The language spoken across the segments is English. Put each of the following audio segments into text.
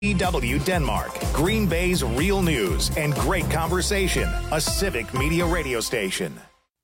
EW Denmark, Green Bay's real news and great conversation, a civic media radio station.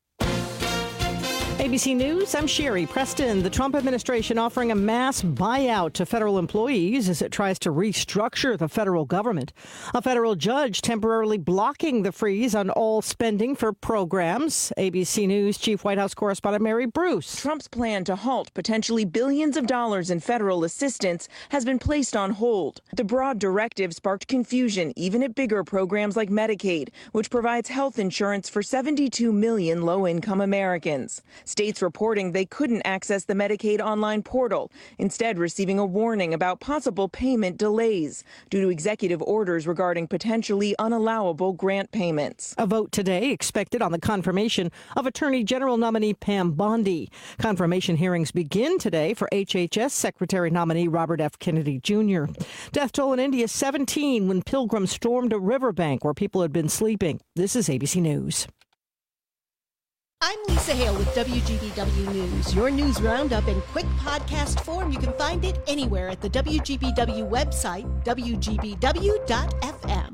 ABC News, I'm Sherry Preston. The Trump administration offering a mass buyout to federal employees as it tries to restructure the federal government. A federal judge temporarily blocking the freeze on all spending for programs. ABC News Chief White House correspondent Mary Bruce. Trump's plan to halt potentially billions of dollars in federal assistance has been placed on hold. The broad directive sparked confusion even at bigger programs like Medicaid, which provides health insurance for 72 million low-income Americans. States reporting they couldn't access the Medicaid online portal, instead receiving a warning about possible payment delays due to executive orders regarding potentially unallowable grant payments. A vote today expected on the confirmation of Attorney General nominee Pam Bondi. Confirmation hearings begin today for HHS Secretary nominee Robert F. Kennedy Jr. Death toll in India 17 when pilgrims stormed a riverbank where people had been sleeping. This is ABC News. I'm Lisa Hale with WGBW News, your news roundup in quick podcast form. You can find it anywhere at the WGBW website, WGBW.FM.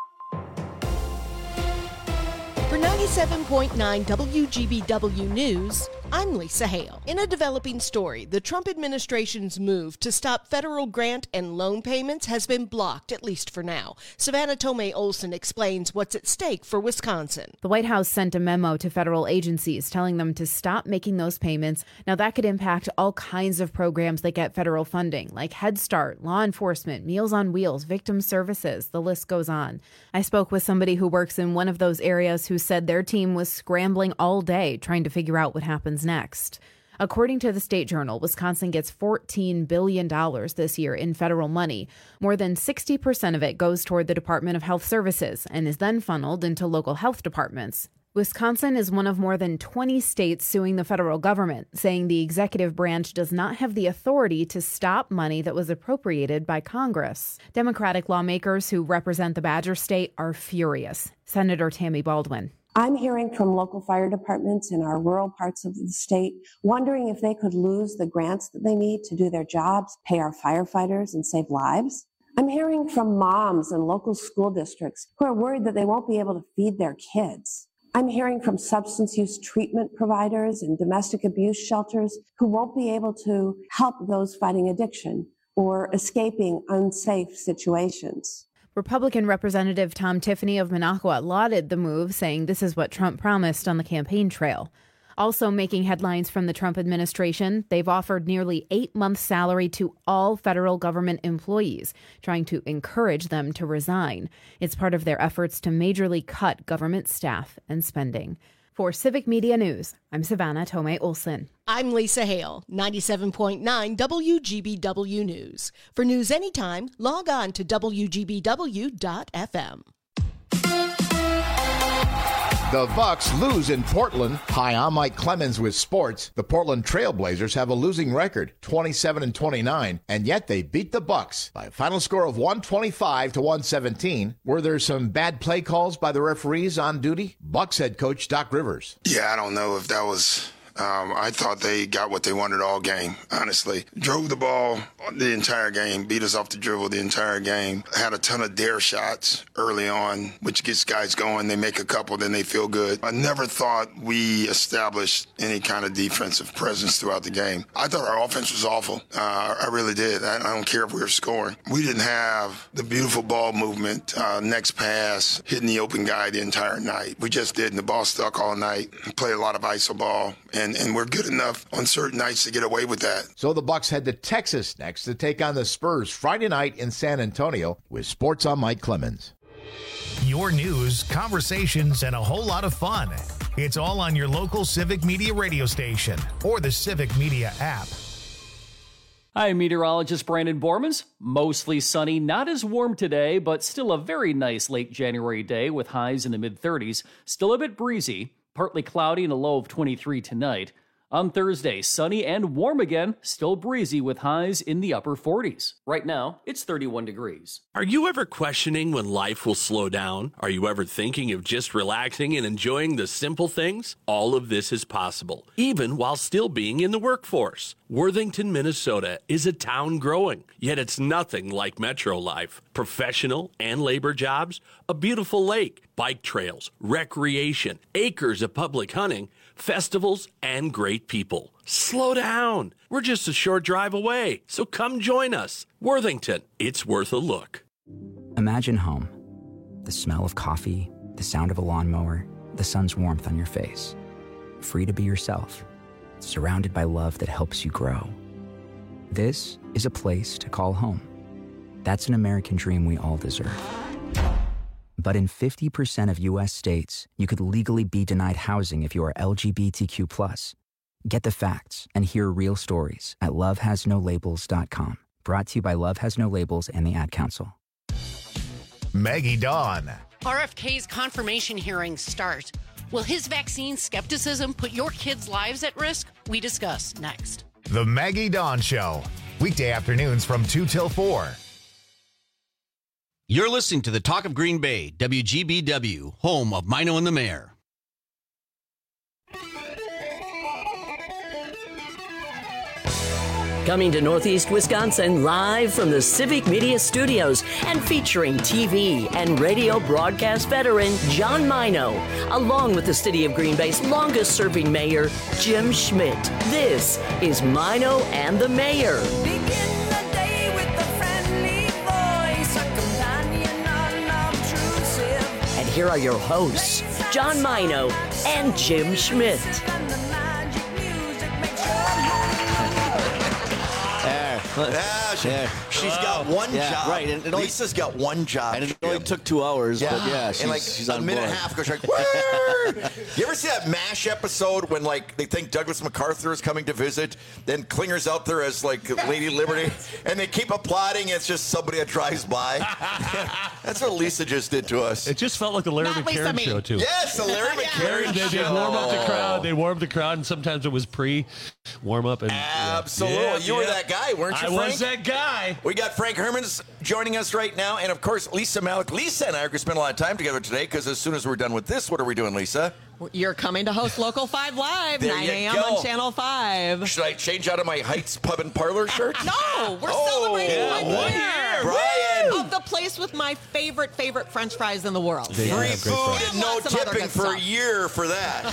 For 97.9 WGBW News, I'm Lisa Hale. In a developing story, the Trump administration's move to stop federal grant and loan payments has been blocked, at least for now. Savannah Tomei Olson explains what's at stake for Wisconsin. The White House sent a memo to federal agencies telling them to stop making those payments. Now, that could impact all kinds of programs that get federal funding, like Head Start, law enforcement, Meals on Wheels, victim services. The list goes on. I spoke with somebody who works in one of those areas who said their team was scrambling all day trying to figure out what happens next. According to the State Journal, Wisconsin gets $14 billion this year in federal money. More than 60% of it goes toward the Department of Health Services and is then funneled into local health departments. Wisconsin is one of more than 20 states suing the federal government, saying the executive branch does not have the authority to stop money that was appropriated by Congress. Democratic lawmakers who represent the Badger State are furious. Senator Tammy Baldwin. I'm hearing from local fire departments in our rural parts of the state, wondering if they could lose the grants that they need to do their jobs, pay our firefighters, and save lives. I'm hearing from moms in local school districts who are worried that they won't be able to feed their kids. I'm hearing from substance use treatment providers and domestic abuse shelters who won't be able to help those fighting addiction or escaping unsafe situations. Republican Representative Tom Tiffany of Minocqua lauded the move, saying this is what Trump promised on the campaign trail. Also making headlines from the Trump administration, they've offered nearly 8 months' salary to all federal government employees, trying to encourage them to resign. It's part of their efforts to majorly cut government staff and spending. For Civic Media News, I'm Savannah Tomei Olson. I'm Lisa Hale, 97.9 WGBW News. For news anytime, log on to WGBW.FM. The Bucks lose in Portland. Hi, I'm Mike Clemens with sports. The Portland Trailblazers have a losing record, 27-29, and yet they beat the Bucks by a final score of 125-117. Were there some bad play calls by the referees on duty? Bucks head coach Doc Rivers. Yeah, I don't know if that was... I thought they got what they wanted all game, honestly. Drove the ball the entire game, beat us off the dribble the entire game. Had a ton of dare shots early on, which gets guys going. They make a couple, then they feel good. I never thought we established any kind of defensive presence throughout the game. I thought our offense was awful. I really did. I don't care if we were scoring. We didn't have the beautiful ball movement, next pass, hitting the open guy the entire night. We just didn't. The ball stuck all night. Played a lot of iso ball. And we're good enough on certain nights to get away with that. So the Bucks head to Texas next to take on the Spurs Friday night in San Antonio. With sports, I'm Mike Clemens. Your news, conversations, and a whole lot of fun. It's all on your local Civic Media radio station or the Civic Media app. Hi, meteorologist Brandon Bormans. Mostly sunny, not as warm today, but still a very nice late January day with highs in the mid-30s. Still a bit breezy. Partly cloudy and a low of 23 tonight. On Thursday, sunny and warm again, still breezy with highs in the upper 40s. Right now, it's 31 degrees. Are you ever questioning when life will slow down? Are you ever thinking of just relaxing and enjoying the simple things? All of this is possible, even while still being in the workforce. Worthington, Minnesota is a town growing, yet it's nothing like metro life. Professional and labor jobs, a beautiful lake, bike trails, recreation, acres of public hunting, festivals, and great people. Slow down. We're just a short drive away, so come join us. Worthington, it's worth a look. Imagine home. The smell of coffee, the sound of a lawnmower, the sun's warmth on your face. Free to be yourself, surrounded by love that helps you grow. This is a place to call home. That's an American dream we all deserve. But in 50% of U.S. states, you could legally be denied housing if you are LGBTQ+. Get the facts and hear real stories at lovehasnolabels.com. Brought to you by Love Has No Labels and the Ad Council. Maggie Dawn. RFK's confirmation hearings start. Will his vaccine skepticism put your kids' lives at risk? We discuss next. The Maggie Dawn Show. Weekday afternoons from 2 till 4. You're listening to the Talk of Green Bay, WGBW, home of Mino and the Mayor. Coming to Northeast Wisconsin live from the Civic Media Studios and featuring TV and radio broadcast veteran John Mino, along with the City of Green Bay's longest-serving mayor, Jim Schmidt. This is Mino and the Mayor. And here are your hosts, John Mino and Jim Schmidt. She's got one job. Right. And Lisa's got one job. And it only took 2 hours, but she's on a minute board. and a half goes like, word. You ever see that MASH episode when they think Douglas MacArthur is coming to visit, then Klinger's out there as Lady Liberty, and they keep applauding, it's just somebody that drives by. That's what Lisa just did to us. It just felt like the Larry McCarran show too. Yes, the Larry McCarran show. They warm up the crowd. They warmed the crowd, and sometimes it was pre-warm up. And absolutely, you were that guy, weren't you, Frank? I was that guy. We got Frank Hermans joining us right now, and of course, Lisa Malik. Lisa and I are going to spend a lot of time together today because as soon as we're done with this, what are we doing, Lisa? You're coming to host Local 5 Live, There 9 you a.m. go. on Channel 5. Should I change out of my Heights Pub and Parlor shirt? No, we're celebrating 1 year. Brian. Of the place with my favorite French fries in the world. Free food and no lots of other tipping good for a stuff. year for that.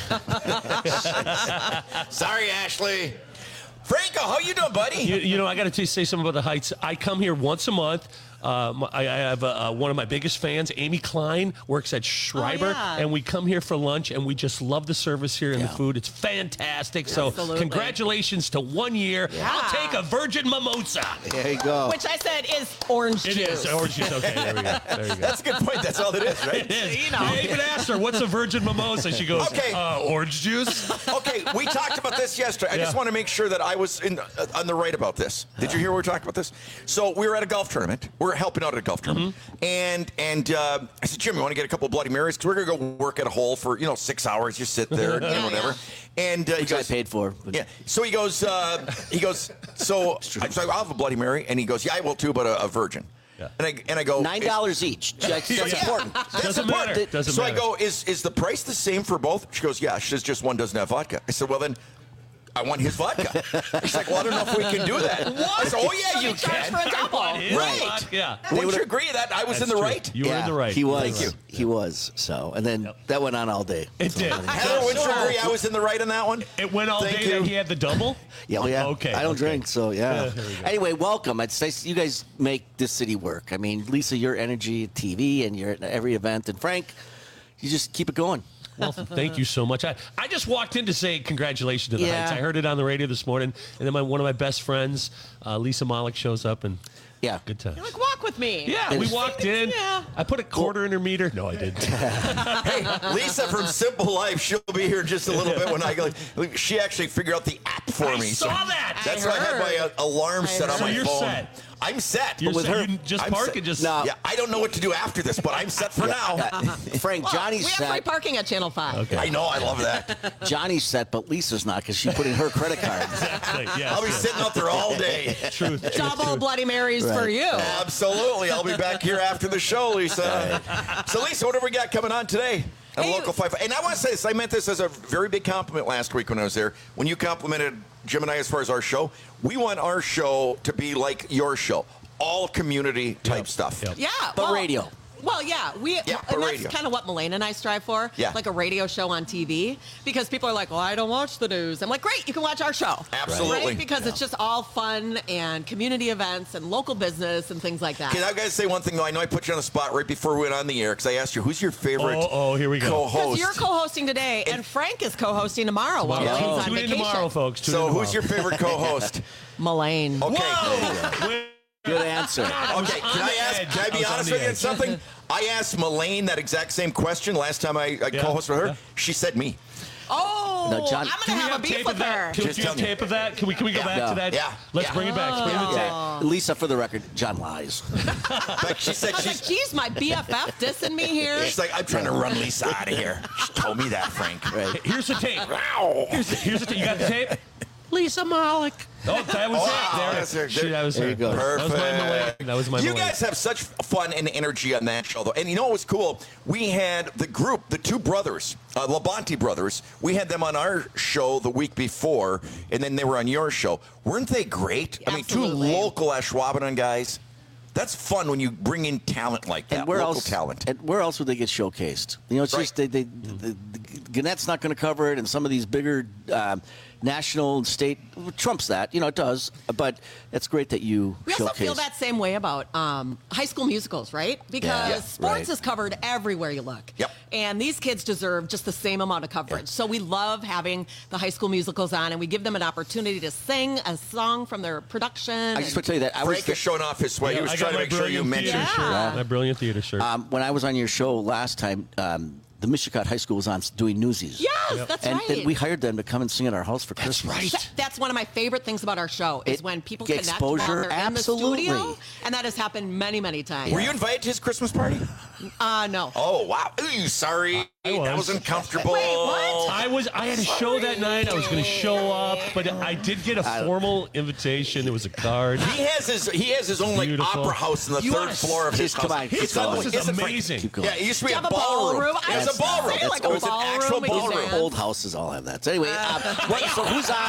Sorry, Ashley. Franco, how you doing, buddy? You know, I got to say something about the Heights. I come here once a month. I have one of my biggest fans, Amy Klein, works at Schreiber, and we come here for lunch, and we just love the service here and the food. It's fantastic. Absolutely. So congratulations to 1 year. Yeah. I'll take a virgin mimosa. There you go. Which I said is orange juice. It is orange juice. Okay, there we go. There you go. That's a good point. That's all it is, right? It is. You know. I even asked her, what's a virgin mimosa? She goes, orange juice. Okay, we talked about this yesterday. I just want to make sure that I was on the right about this. Did you hear we were talking about this? So we were at a golf tournament. We're helping out at a golf tournament. And I said, Jim, you want to get a couple of Bloody Marys? Because we're going to go work at a hole for, 6 hours. You sit there and whatever. And he Which I paid for. Yeah. So he goes, so I'll have a Bloody Mary. And he goes, yeah, I will too, but a virgin. Yeah. And I go, $9 each. That's important. That's important. Doesn't so matter. I go, is the price the same for both? She goes, yeah. She says, just one doesn't have vodka. I said, well, then I want his vodka. She's like, well, I don't know if we can do that. What? I said, oh, yeah, you can. For a double. Right. Yeah. Wouldn't you agree that I was in the right? You were in the right. He was. Thank you. He was. So, and then that went on all day. It did. Heather, wouldn't you agree I was in the right on that one? It went all Thank day you. that he had the double? Yeah. Okay. I don't drink, so yeah. there we go. Anyway, welcome. It's nice you guys make this city work. I mean, Lisa, your energy at TV and you're at every event. And Frank, you just keep it going. Well, thank you so much. I just walked in to say congratulations to the Heights. I heard it on the radio this morning, and then one of my best friends, Lisa Malik, shows up, and good time. You're like, walk with me. Yeah, we walked in. Yeah. I put a quarter in her meter. No, I didn't. Hey, Lisa from Simple Life, she'll be here in just a little bit when I go. She actually figured out the app for me. I saw that. That's why I had my alarm set on So my you're phone. set. I'm set. You're with set. her. You just I'm park set. and just. Yeah, I don't know what to do after this, but I'm set for now. Frank, Johnny's We set. have free parking at Channel 5. Okay. I know, I love that. Johnny's set, but Lisa's not because she put in her credit card. Exactly. Yes. I'll be sitting out there all day. Truth. Double Bloody Marys for you. Absolutely. I'll be back here after the show, Lisa. So, Lisa, what have we got coming on today? On Local 5. And I want to say this. I meant this as a very big compliment last week when I was there. When you complimented Jim and I as far as our show, we want our show to be like your show. All community type stuff. Yeah. But radio. Well, yeah, and that's kind of what Melaine and I strive for, like a radio show on TV, because people are like, well, I don't watch the news. I'm like, great, you can watch our show. Absolutely. Right? Because it's just all fun and community events and local business and things like that. Can I guys say one thing, though? I know I put you on the spot right before we went on the air, because I asked you, who's your favorite here we go. co-host? Because you're co-hosting today, and Frank is co-hosting tomorrow while he's on Tune in vacation. tomorrow, folks. So who's your favorite co-host? Melaine. Okay. Good answer. Okay, can I be honest with you on something? I asked Melaine that exact same question last time I co-hosted with her. Yeah. She said me. Oh, no, John, I'm going to have a beef with her. Can we do a tape of that? Can we go back to that? Yeah. Let's bring it back. Bring the tape. Lisa, for the record, John lies. But she said I was like, geez, my BFF dissing me here. She's like, I'm trying to run Lisa out of here. She told me that, Frank. Right. Here's the tape. Here's the tape. You got the tape? Lisa Malik. Oh, that was it. That was there you go. Perfect. That was my You guys have such fun and energy on that show, though. And you know what was cool? We had the group, the two brothers, Labonte brothers. We had them on our show the week before, and then they were on your show. Weren't they great? Absolutely. I mean, two local Ashwaubenon guys. That's fun when you bring in talent like that, local talent. And where else would they get showcased? You know, it's just the Gannett's not going to cover it, and some of these bigger national and state trumps that. You know, it does. But it's great that you We also feel that same way about high school musicals, right? Because sports is covered everywhere you look. Yep. And these kids deserve just the same amount of coverage. So we love having the high school musicals on, and we give them an opportunity to sing a song from their production. I just want to tell you that Frank is showing off his sweat. He was trying to make sure you mentioned my brilliant theater shirt. When I was on your show last time, the Mishicot High School was on doing Newsies. Yes, that's right. And we hired them to come and sing at our house for Christmas. Right. That's one of my favorite things about our show is when people connect exposure, while they're absolutely. in the studio, and that has happened many, many times. Were you invited to his Christmas party? No. Oh, wow. Ooh, sorry. That was uncomfortable. Wait, what? I had a show that night. I was going to show up, but I did get a formal invitation. There was a card. He has his own like opera house on the third floor of his house. Come on, His house is amazing. Yeah, it used to be Do a you have a ballroom? ballroom. I It was a ballroom. say, like, It was an actual we can ballroom. dance. Old houses all have that. So anyway, so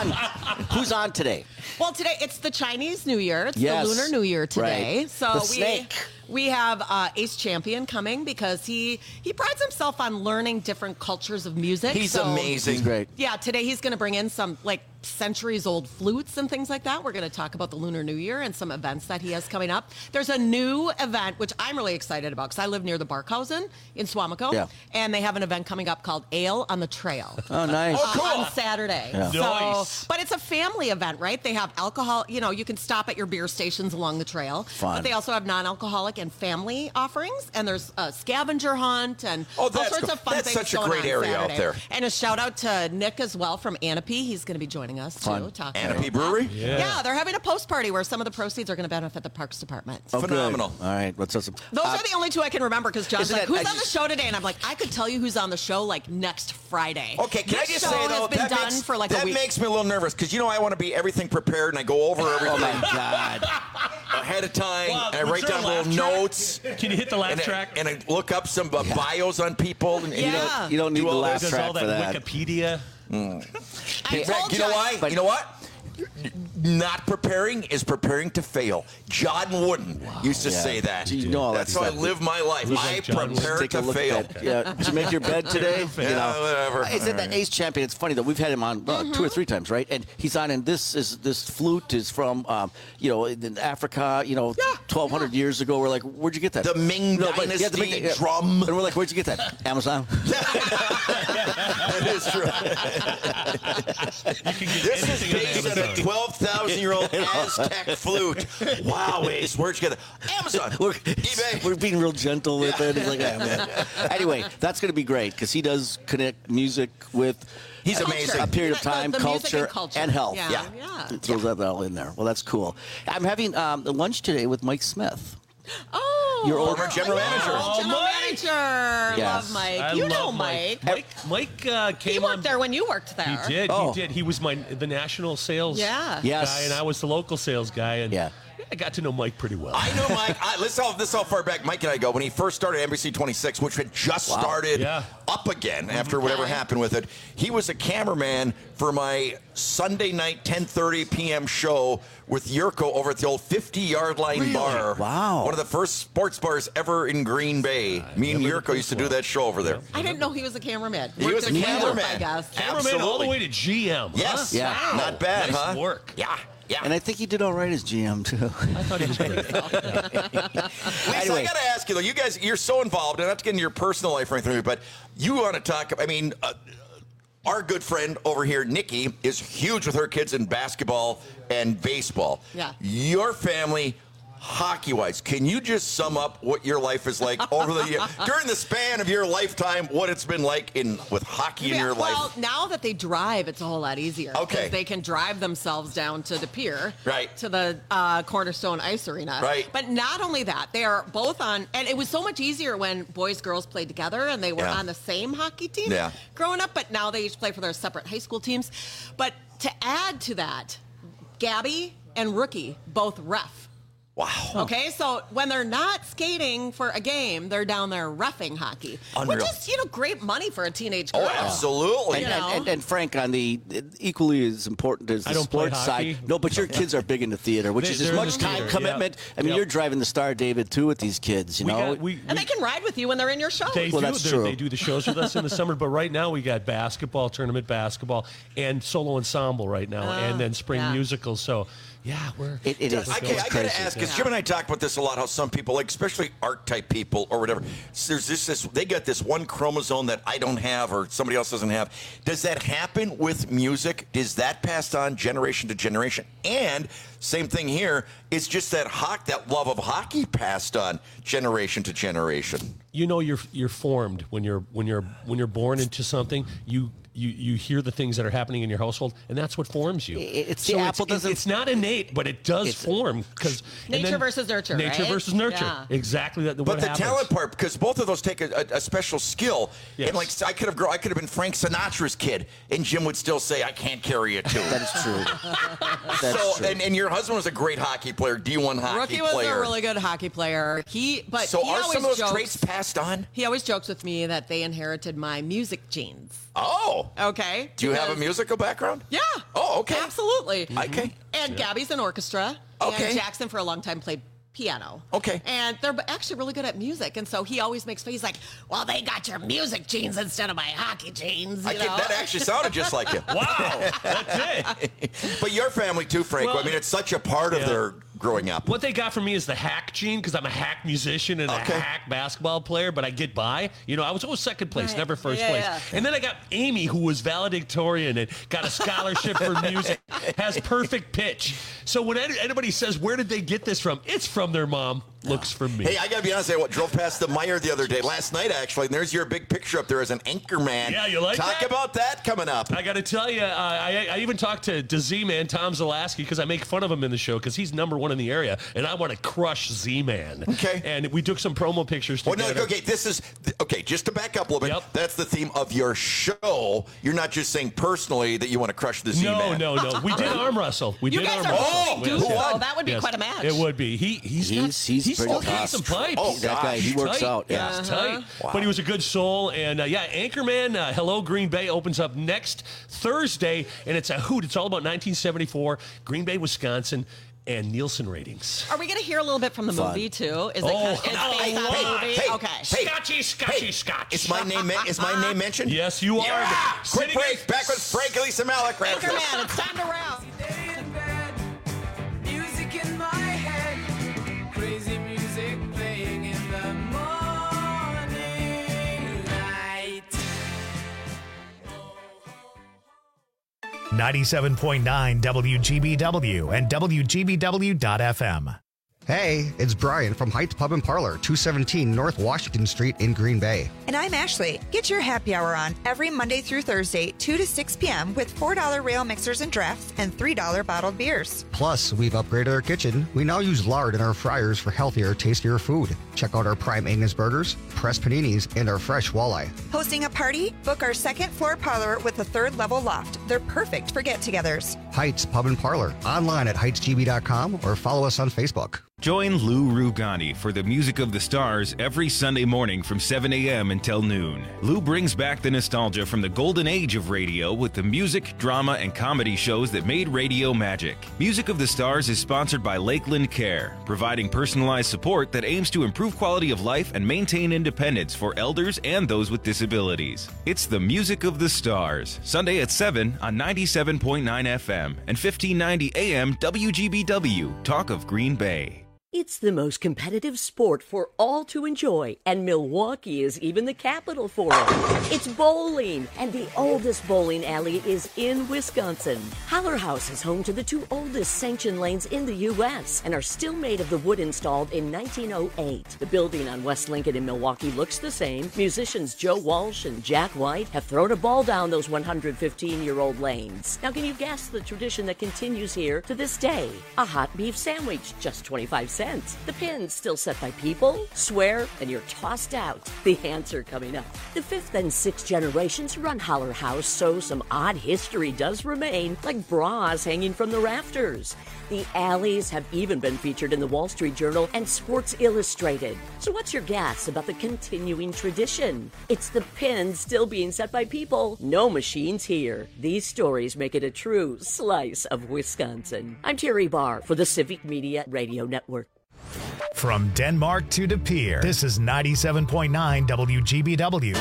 who's on today? Well, today it's the Chinese New Year. It's Yes. the Lunar New Year today. Right. So The snake. we have Ace Champion coming because he prides himself on learning different cultures of music. He's So, amazing. He's great. Yeah, today he's going to bring in some like centuries-old flutes and things like that. We're going to talk about the Lunar New Year and some events that he has coming up. There's a new event, which I'm really excited about because I live near the Barkhausen in Swamico, Yeah. and they have an event coming up called Ale on the Trail. Oh, nice. On Saturday. Yeah. So, Nice. but it's a family event, right? They have alcohol, you know, you can stop at your beer stations along the trail. Fun. But they also have non-alcoholic and family offerings, and there's a scavenger hunt and all that's sorts cool. of fun That's things such a going great on area out Saturday. there. And a shout out to Nick as well from Anape. He's going to be joining us Fun. too. Talking Anape about Brewery? that. Yeah, they're having a post party where some of the proceeds are going to benefit the Parks Department. Oh, good. Phenomenal. All right. What's up? Those are the only two I can remember because John's Isn't like, that- who's I on the just- show today? And I'm like, I could tell you who's on the show like next Friday. Okay, can I This just show say, though, has been that done makes, for like that a week. makes me a little nervous because, you know, I want to be everything prepared and I go over everything Oh my God. ahead of time Wow, and I was write there a down little laugh track? notes. Can you hit the laugh and track? And I look up some bios on people. And Yeah. You don't need Do the all laugh Does track all for that that. Wikipedia. In I fact, told you know you- why? You know what? Not preparing is preparing to fail. John Wooden used to Yeah. say that. You know all that That's how I stuff. live my life. Looks I like John Wooden. prepare Take a to look fail. at that. Yeah. Did you make your bed today? Yeah, whatever. Is it that Ace Champion? It's funny though. We've had him on 2 or 3 times, right? And he's on. And this flute is from in Africa. 1,200 years ago. We're like, where'd you get that? The Ming but- Dynasty the drum. And we're like, where'd you get that? Amazon. That is true. You can get This is anything on based on a Amazon. 2,000-year-old Aztec flute. Wow, Ace, where'd you get that? Amazon. eBay. We're being real gentle with it. He's like, man. Anyway, that's going to be great because he does connect music with. He's amazing. A period of time, the culture, culture, and health. Yeah. Throws that all in there. Well, that's cool. I'm having lunch today with Mike Smith. Oh, your old former general manager. General manager. Yes. Love Mike. I You know love Mike. Mike came He on. worked there when you worked there. He did. Oh. He did. He was the national sales Yeah. Yes. guy, and I was the local sales guy. And Yeah. I got to know Mike pretty well. I know Mike. This is how far back Mike and I go. When he first started NBC 26, which had just started up again after whatever happened with it, he was a cameraman for my Sunday night 10:30 p.m. show with Yurko over at the old 50-yard line bar. Wow. One of the first sports bars ever in Green Bay. Me and Yurko used to do that show over there. I didn't know he was a cameraman. He was a cameraman. I guess. Cameraman all the way to GM. Yes. Huh? Yeah. Wow. Not bad, nice huh? work. Yeah. Yeah. And I think he did all right as GM, too. I thought he was great. Lisa, Anyway. I got to ask you, though, you guys, you're so involved, and not to get into your personal life or anything, but you want to talk, our good friend over here, Nikki, is huge with her kids in basketball and baseball. Yeah. Your family, hockey-wise, can you just sum up what your life is like over the year, during the span of your lifetime, what it's been like with hockey in your life? Well, now that they drive, it's a whole lot easier. Okay. 'Cause they can drive themselves down to the pier. Right. To the Cornerstone Ice Arena. Right. But not only that, they are both on, and it was so much easier when boys, girls played together and they were on the same hockey team growing up, but now they each play for their separate high school teams. But to add to that, Gabby and Rookie both ref. Wow. Okay, so when they're not skating for a game, they're down there reffing hockey. Unreal. Which is, great money for a teenage girl. Oh, absolutely. And Frank, on the equally as important as the don't play sports hockey. side. No, but your kids are big into theater, which is as They're much in the time theater, commitment. yeah. I mean, Yep. you're driving the Star, David, too, with these kids. You know, And they can ride with you when they're in your show. They Well, do. that's true. They do the shows with us in the summer, but right now we got basketball, tournament basketball, and solo ensemble right now, and then spring musicals. So, yeah, we're it is. I got to ask, because Jim and I talk about this a lot, how some people, like especially art-type people or whatever, there's this they got this one chromosome that I don't have or somebody else doesn't have. Does that happen with music? Is that passed on generation to generation? And same thing here, it's just that love of hockey passed on generation to generation. You know, you're formed when you're born into something. You hear the things that are happening in your household, and that's what forms you. It's not innate, but it does form because nature versus nurture. Nature right? versus nurture. Yeah. Exactly. But the talent part, because both of those take a special skill. Yes. And like I could have been Frank Sinatra's kid, and Jim would still say, "I can't carry a tune." That is true. That's true. And your husband was a great hockey player, D1 hockey Rookie was player. a really good hockey player. But so he are some of always those traits passed on? He always jokes with me that they inherited my music genes. Oh. Okay. Do you have a musical background? Yeah. Oh, okay. Absolutely. Okay. And Gabby's in orchestra. Okay. And Jackson for a long time played piano. Okay. And they're actually really good at music. And so he always makes fun. He's like, well, they got your music genes instead of my hockey genes. You know? That actually sounded just like you. Wow. That's it. But your family too, Frank. Well, I mean, it's such a part of their growing up. What they got from me is the hack gene because I'm a hack musician and a hack basketball player, but I get by. I was always second place, never first place. Yeah. And then I got Amy, who was valedictorian and got a scholarship for music, has perfect pitch. So when anybody says, where did they get this from? It's from their mom. Looks from me. Hey, I got to be honest, I drove past the Meijer the other day, last night actually, and there's your big picture up there as an anchor man. Yeah, you like Talk that? about that coming up. I got to tell you, I even talked to Z-Man, Tom Zalaski, because I make fun of him in the show because he's #1 in the area, and I want to crush Z-Man. Okay. And we took some promo pictures together. Well, no, okay, just to back up a little bit, that's the theme of your show. You're not just saying personally that you want to crush the Z-Man. No. We did arm wrestle. You guys are both dudes, though. That would be quite a match. It would be. He's pretty still got tough. some pipes. Oh, that guy, he works tight. out. Yeah. He's tight. But he was a good soul. And Anchorman, Hello Green Bay opens up next Thursday, and it's a hoot. It's all about 1974, Green Bay, Wisconsin, and Nielsen ratings. Are we going to hear a little bit from the movie, too? Is it based on the movie? Okay. Scotch. Is my name mentioned? Yes, you are. Yeah! Quick break. Back with Frank and Lisa Malik. Anchorman, it's time to round. Music in my head, crazy music playing in the morning light. 97.9 WGBW and WGBW.FM. Hey, it's Brian from Heights Pub and Parlor, 217 North Washington Street in Green Bay. And I'm Ashley. Get your happy hour on every Monday through Thursday, 2 to 6 p.m. with $4 rail mixers and drafts and $3 bottled beers. Plus, we've upgraded our kitchen. We now use lard in our fryers for healthier, tastier food. Check out our prime Angus burgers, pressed paninis, and our fresh walleye. Hosting a party? Book our second floor parlor with a third level loft. They're perfect for get-togethers. Heights Pub and Parlor. Online at heightsgb.com or follow us on Facebook. Join Lou Rugani for the Music of the Stars every Sunday morning from 7 a.m. until noon. Lou brings back the nostalgia from the golden age of radio with the music, drama, and comedy shows that made radio magic. Music of the Stars is sponsored by Lakeland Care, providing personalized support that aims to improve quality of life and maintain independence for elders and those with disabilities. It's the Music of the Stars, Sunday at 7 on 97.9 FM and 1590 AM WGBW, Talk of Green Bay. It's the most competitive sport for all to enjoy, and Milwaukee is even the capital for it. It's bowling, and the oldest bowling alley is in Wisconsin. Holler House is home to the two oldest sanctioned lanes in the U.S. and are still made of the wood installed in 1908. The building on West Lincoln in Milwaukee looks the same. Musicians Joe Walsh and Jack White have thrown a ball down those 115-year-old lanes. Now, can you guess the tradition that continues here to this day? A hot beef sandwich, just 25 cents. The pin's still set by people. Swear, and you're tossed out. The answer coming up. The fifth and sixth generations run Holler House, so some odd history does remain, like bras hanging from the rafters. The alleys have even been featured in the Wall Street Journal and Sports Illustrated. So what's your guess about the continuing tradition? It's the pin still being set by people. No machines here. These stories make it a true slice of Wisconsin. I'm Terry Barr for the Civic Media Radio Network. From Denmark to De Pere, this is 97.9 WGBW.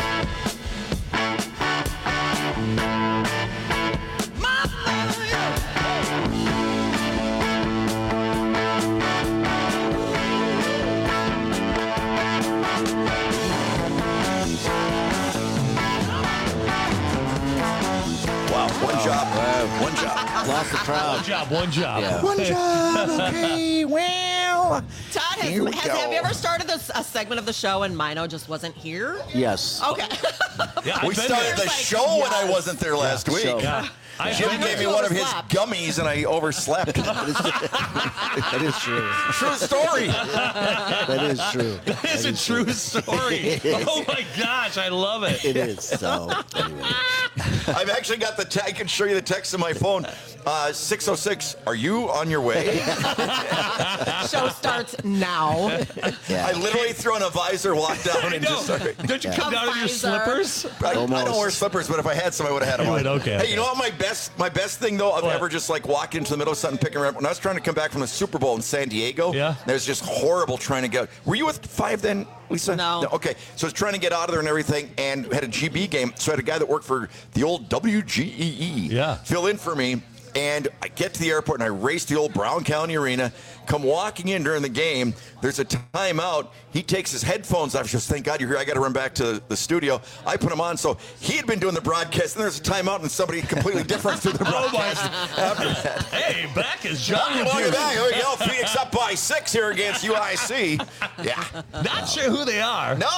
One job. Lost the crowd. One job. Yeah. One job. Okay, well. Todd, have you ever started a segment of the show and Mino just wasn't here? Yes. Okay. We started the show when I wasn't there last week. Yeah. Jim gave me one of his gummies and I overslept. That is true. True story. That is true. That is a true story. Oh my gosh, I love it. It is. So, anyway. I've actually got I can show you the text on my phone. 606, are you on your way? Show starts now. I literally threw on a visor, walked down, and just started. Don't you come down in your slippers? I don't wear slippers, but if I had some, I would have had them on. Okay. Hey, you know what my best thing, though, of ever just like walking into the middle of something, picking around. When I was trying to come back from the Super Bowl in San Diego, it was just horrible trying to get. Were you with 5 then, Lisa? No. Okay. So I was trying to get out of there and everything, and had a GB game. So I had a guy that worked for the old WGEE fill in for me. And I get to the airport and I race to the old Brown County Arena, come walking in during the game. There's a timeout. He takes his headphones off. He goes, thank God you're here. I got to run back to the studio. I put them on. So he had been doing the broadcast. And there's a timeout and somebody completely different through the broadcast after that. Hey, back is John. Welcome back. There we go. Phoenix up by 6 here against UIC. Yeah. Not sure who they are. No.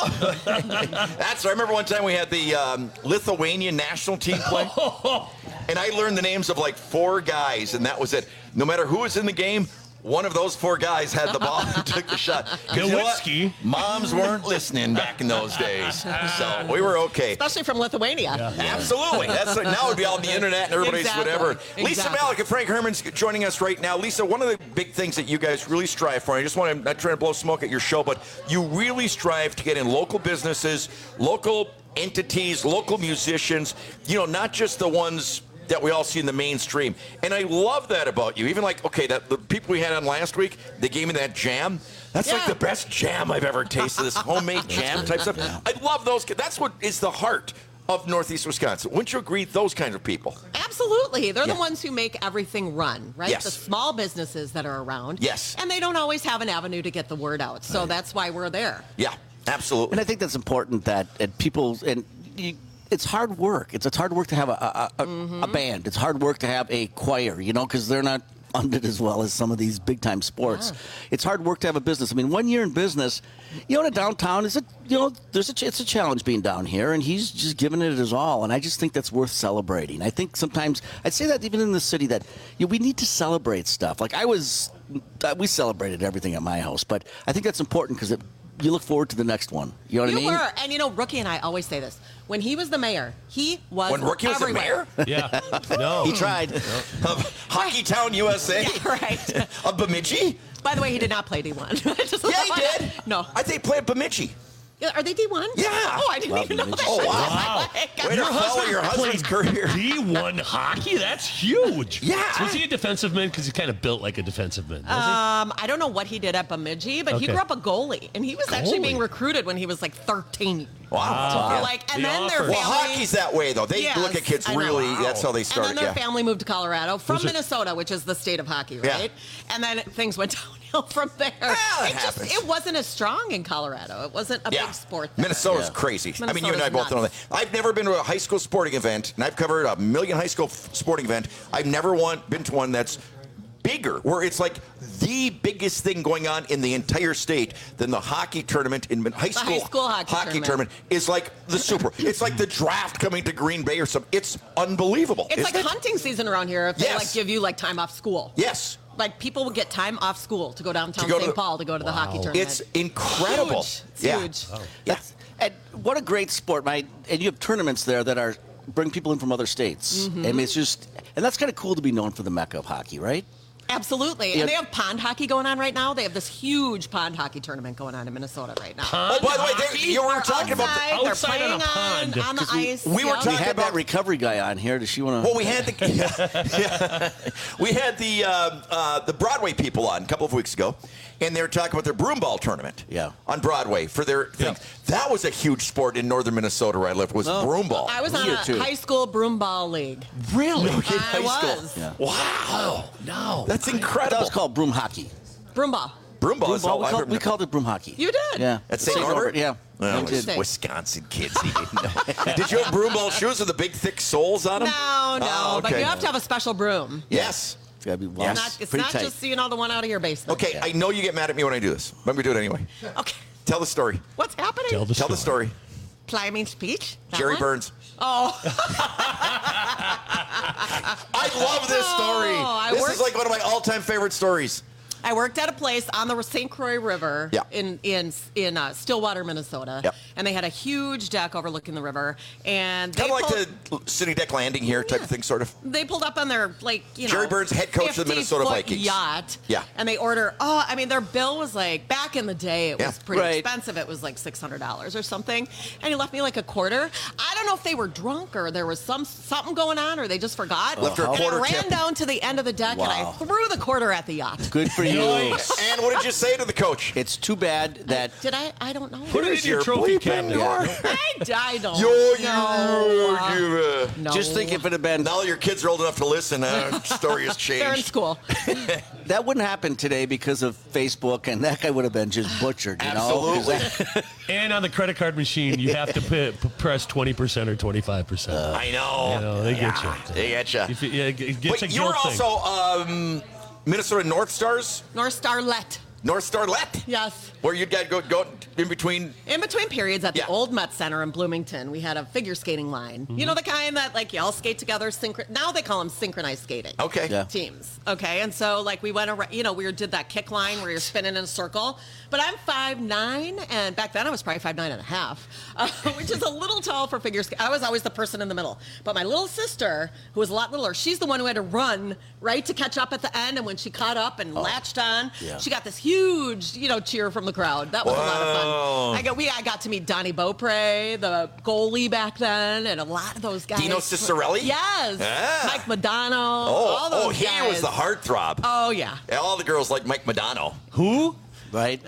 I remember one time we had the Lithuanian national team play. And I learned the names of like 4 guys, and that was it. No matter who was in the game, one of those 4 guys had the ball and took the shot. Nowitzki. Moms weren't listening back in those days, so we were okay. Especially from Lithuania. Yeah. Absolutely. That's now it'd be on the internet and everybody's whatever. Lisa Malik and Frank Herman's joining us right now. Lisa, one of the big things that you guys really strive for, I just want to not trying to blow smoke at your show, but you really strive to get in local businesses, local entities, local musicians, not just the ones that we all see in the mainstream. And I love that about you. Even like, the people we had on last week, they gave me that jam. That's like the best jam I've ever tasted, this homemade jam type stuff. Yeah. I love those. That's what is the heart of Northeast Wisconsin. Wouldn't you agree, those kinds of people? Absolutely. They're the ones who make everything run, right? Yes. The small businesses that are around. Yes. And they don't always have an avenue to get the word out. So that's why we're there. Yeah, absolutely. And I think that's important that people, and it's hard work. It's hard work to have a band. It's hard work to have a choir, because they're not funded as well as some of these big-time sports. Yeah. It's hard work to have a business. I mean, 1 year in business, in a downtown, it's a challenge being down here, and he's just giving it his all, and I just think that's worth celebrating. I think sometimes, I'd say that even in the city, that we need to celebrate stuff. Like we celebrated everything at my house, but I think that's important because you look forward to the next one. You know what I mean? You were. And, Rookie and I always say this. When he was the mayor, he was When Rookie was the mayor? Yeah. No. He tried. Of Hockey Town, USA? Yeah, right. Of Bemidji? By the way, he did not play D1. Yeah, he did. No. I think he played Bemidji. Are they D1? Yeah. Oh, I didn't even know that. Oh, wow. Way to follow your husband's career. D1 hockey? That's huge. Yeah. Was he a defensive man? Because he kind of built like a defensive man, I don't know what he did at Bemidji, but he grew up a goalie. And he was actually being recruited when he was like 13. Wow. And then their family... Well, hockey's that way, though. They look at kids really... That's how they start. And then their family moved to Colorado from Minnesota, which is the state of hockey, right? Yeah. And then things went downhill from there. It wasn't as strong in Colorado. It wasn't a big sport there. Minnesota's crazy. I mean, you and I both know that. I've never been to a high school sporting event, and I've covered 1 million high school sporting event. I've never been to one that's bigger, where it's like the biggest thing going on in the entire state than the hockey tournament in high school hockey tournament is like the super. It's like the draft coming to Green Bay or something. It's unbelievable. It's like hunting season around here if they give you time off school. Yes. Like people would get time off school to go downtown St. Paul to go to the hockey tournament. It's incredible. Huge. It's huge. Oh. Yeah. And what a great sport, and you have tournaments there that bring people in from other states. Mm-hmm. I mean, and that's kind of cool to be known for the Mecca of hockey, right? Absolutely. And they have pond hockey going on right now. They have this huge pond hockey tournament going on in Minnesota right now. Oh, by the way, you were talking about they're playing on the ice. We were talking we had about that recovery guy on here. Does she want to? Well, we had the Broadway people on a couple of weeks ago, and they were talking about their broomball tournament. Yeah. On Broadway for their things. That was a huge sport in northern Minnesota where I lived. Was broomball. I was on a high school broomball league. Really? I was. Yeah. Wow. No. That's incredible. That was called broom hockey. Broomball. Broomball is all I've heard. We called it broom hockey. You did? Yeah. At St. Norbert? Yeah. Well, Wisconsin kids. He didn't know. Did you have broomball shoes with the big, thick soles on them? No. Oh, okay. But you have to have a special broom. Yes. It's got to be It's not tight. just the one out of your basement. Okay, I know you get mad at me when I do this. Let me do it anyway. Okay. Tell the story. What's happening? Tell the story. Climbing speech? Jerry Burns. Oh. I love this story. This is like one of my all-time favorite stories. I worked at a place on the St. Croix River in Stillwater, Minnesota. Yep. And they had a huge deck overlooking the river. And kind of like the city deck landing here type of thing, sort of. They pulled up on their, Jerry Burns, head coach of the Minnesota Vikings. Yacht. Yeah. And they order, their bill was back in the day, it was pretty expensive. It was like $600 or something. And he left me like a quarter. I don't know if they were drunk or there was something going on or they just forgot. Left her a quarter I ran down to the end of the deck and I threw the quarter at the yacht. Good for you. And what did you say to the coach? It's too bad that... Did I? I don't know. Put it in your trophy cabinet. I don't know. Just think if it had been... Now your kids are old enough to listen, story has changed. They're in school. That wouldn't happen today because of Facebook, and that guy would have been just butchered, you Absolutely. know? And on the credit card machine, you have to press 20% or I 25%. know. They get you. They get you. It gets a you were guilt thing. also Minnesota North Stars? North Starlet. North Starlet? Yes. Where you'd go in between? In between periods at the old Met Center in Bloomington, we had a figure skating line. Mm-hmm. You know the kind that you all skate together. Now they call them synchronized skating. Okay. Yeah. Teams. Okay. And so we went around, we did that kick line where you're spinning in a circle. But I'm 5'9", and back then I was probably 5'9.5", which is a little tall for figure skating. I was always the person in the middle. But my little sister, who was a lot littler, she's the one who had to run, to catch up at the end. And when she caught up and latched on, she got this huge, cheer from the crowd. That was a lot of fun. I got to meet Donnie Beaupre, the goalie back then, and a lot of those guys. Dino Cicerelli? Yes. Yeah. Mike Madonna. All those guys. He was the heartthrob. Oh, yeah. All the girls like Mike Madonna. Who? Right?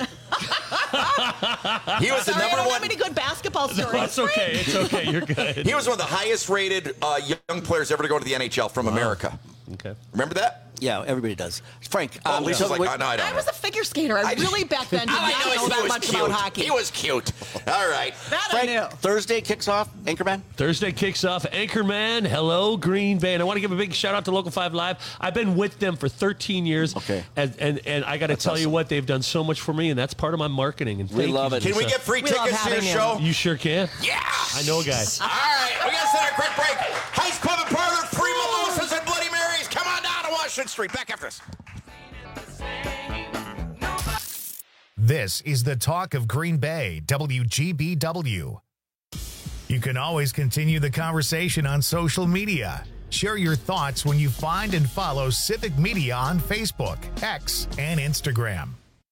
He was the number I don't one. have any good basketball stories. No, it's okay. It's okay. You're good. He was one of the highest rated young players ever to go to the NHL from America. Okay. Remember that? Yeah, everybody does. Frank, Lisa's like, no, I don't. I was a figure skater. I really back then did not know that much about hockey. He was cute. All right. That Frank, I knew. Thursday kicks off, Anchorman? Thursday kicks off, Anchorman. Hello, Green Bay. And I want to give a big shout out to Local 5 Live. I've been with them for 13 years. Okay. And I got to tell you what, they've done so much for me, and that's part of my marketing. And We love it. Can we get free tickets to your show? You sure can. Yeah. I know a guy. All right. We got to send a quick break. Heist Club and Parlor, free mimosas and Bloody Marys. Come on down to Washington Street. Back after this. This is the talk of Green Bay, WGBW. You can always continue the conversation on social media. Share your thoughts when you find and follow Civic Media on Facebook, X, and Instagram.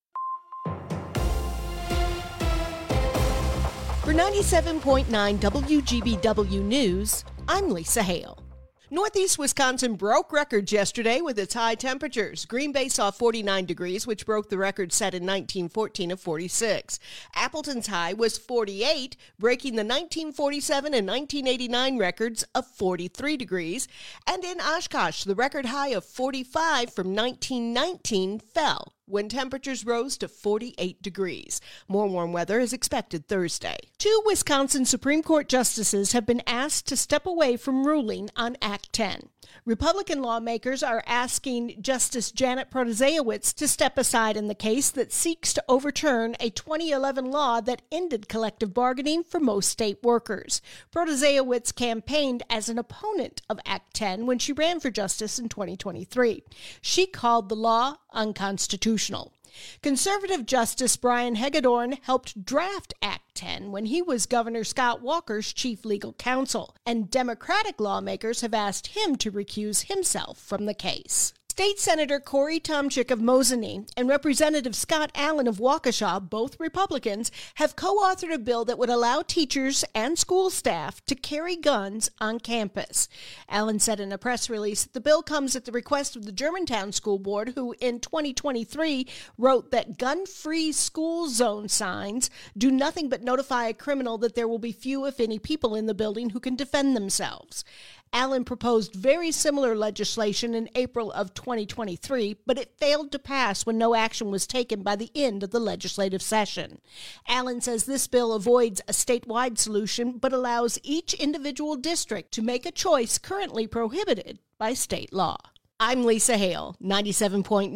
For 97.9 WGBW News, I'm Lisa Hale. Northeast Wisconsin broke records yesterday with its high temperatures. Green Bay saw 49 degrees, which broke the record set in 1914 of 46. Appleton's high was 48, breaking the 1947 and 1989 records of 43 degrees. And in Oshkosh, the record high of 45 from 1919 fell when temperatures rose to 48 degrees. More warm weather is expected Thursday. 2 Wisconsin Supreme Court justices have been asked to step away from ruling on Act 10. Republican lawmakers are asking Justice Janet Protasiewicz to step aside in the case that seeks to overturn a 2011 law that ended collective bargaining for most state workers. Protasiewicz campaigned as an opponent of Act 10 when she ran for justice in 2023. She called the law unconstitutional. Conservative Justice Brian Hagedorn helped draft Act 10 when he was Governor Scott Walker's chief legal counsel, and Democratic lawmakers have asked him to recuse himself from the case. State Senator Corey Tomczyk of Mosinee and Representative Scott Allen of Waukesha, both Republicans, have co-authored a bill that would allow teachers and school staff to carry guns on campus. Allen said in a press release that the bill comes at the request of the Germantown School Board, who in 2023 wrote that gun-free school zone signs do nothing but notify a criminal that there will be few, if any, people in the building who can defend themselves. Allen proposed very similar legislation in April of 2023, but it failed to pass when no action was taken by the end of the legislative session. Allen says this bill avoids a statewide solution, but allows each individual district to make a choice currently prohibited by state law. I'm Lisa Hale, 97.9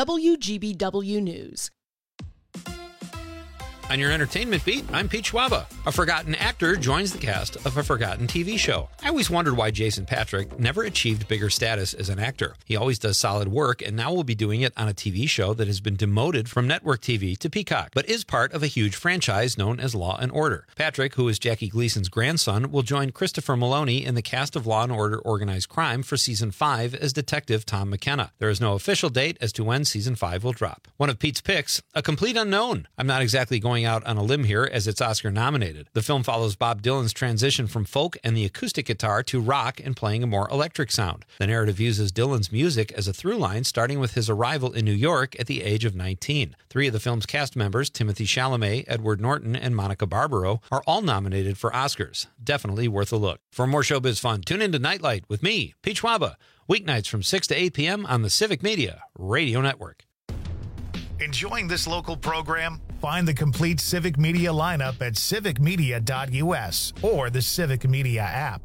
WGBW News. On your entertainment beat, I'm Pete Schwaba. A forgotten actor joins the cast of a forgotten TV show. I always wondered why Jason Patric never achieved bigger status as an actor. He always does solid work, and now will be doing it on a TV show that has been demoted from network TV to Peacock, but is part of a huge franchise known as Law & Order. Patrick, who is Jackie Gleason's grandson, will join Christopher Maloney in the cast of Law & Order Organized Crime for Season 5 as Detective Tom McKenna. There is no official date as to when Season 5 will drop. One of Pete's picks, A Complete Unknown. I'm not exactly going out on a limb here as it's Oscar nominated. The film follows Bob Dylan's transition from folk and the acoustic guitar to rock and playing a more electric sound. The narrative uses Dylan's music as a through line, starting with his arrival in New York at the age of 19. 3 of the film's cast members, Timothée Chalamet, Edward Norton, and Monica Barbaro, are all nominated for Oscars. Definitely worth a look. For more showbiz fun, tune into Nightlight with me, Pete Schwaba, weeknights from 6 to 8 p.m. on the Civic Media Radio Network. Enjoying this local program? Find the complete Civic Media lineup at civicmedia.us or the Civic Media app.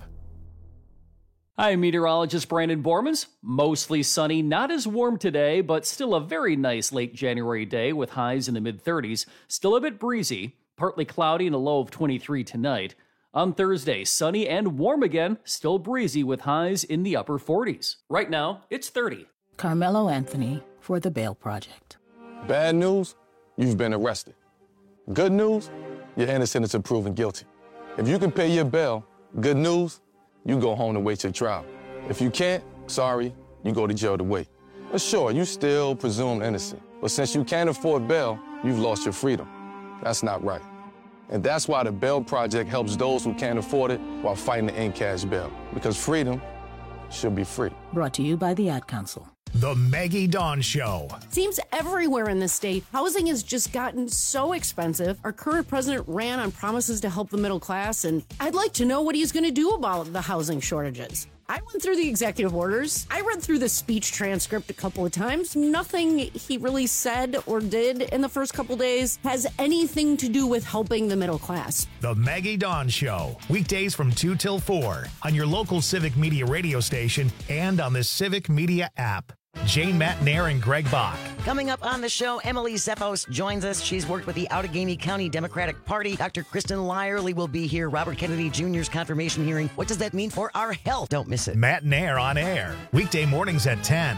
Hi, meteorologist Brandon Bormans. Mostly sunny, not as warm today, but still a very nice late January day with highs in the mid-30s. Still a bit breezy, partly cloudy and a low of 23 tonight. On Thursday, sunny and warm again, still breezy with highs in the upper 40s. Right now, it's 30. Carmelo Anthony for the Bail Project. Bad news, you've been arrested. Good news, you're innocent until proven guilty. If you can pay your bail, good news, you go home to wait your trial. If you can't, sorry, you go to jail to wait. But sure, you still presumed innocent. But since you can't afford bail, you've lost your freedom. That's not right. And that's why the Bail Project helps those who can't afford it while fighting to end cash bail. Because freedom should be free. Brought to you by the Ad Council. The Maggie Dawn Show. Seems everywhere in the state, housing has just gotten so expensive. Our current president ran on promises to help the middle class, and I'd like to know what he's going to do about the housing shortages. I went through the executive orders. I read through the speech transcript a couple of times. Nothing he really said or did in the first couple days has anything to do with helping the middle class. The Maggie Dawn Show, weekdays from 2 till 4 on your local Civic Media radio station and on the Civic Media app. Jane Matnair and Greg Bach. Coming up on the show, Emily Zephos joins us. She's worked with the Outagamie County Democratic Party. Dr. Kristen Lyerly will be here. Robert Kennedy Jr.'s confirmation hearing. What does that mean for our health? Don't miss it. Matnair on air, weekday mornings at 10.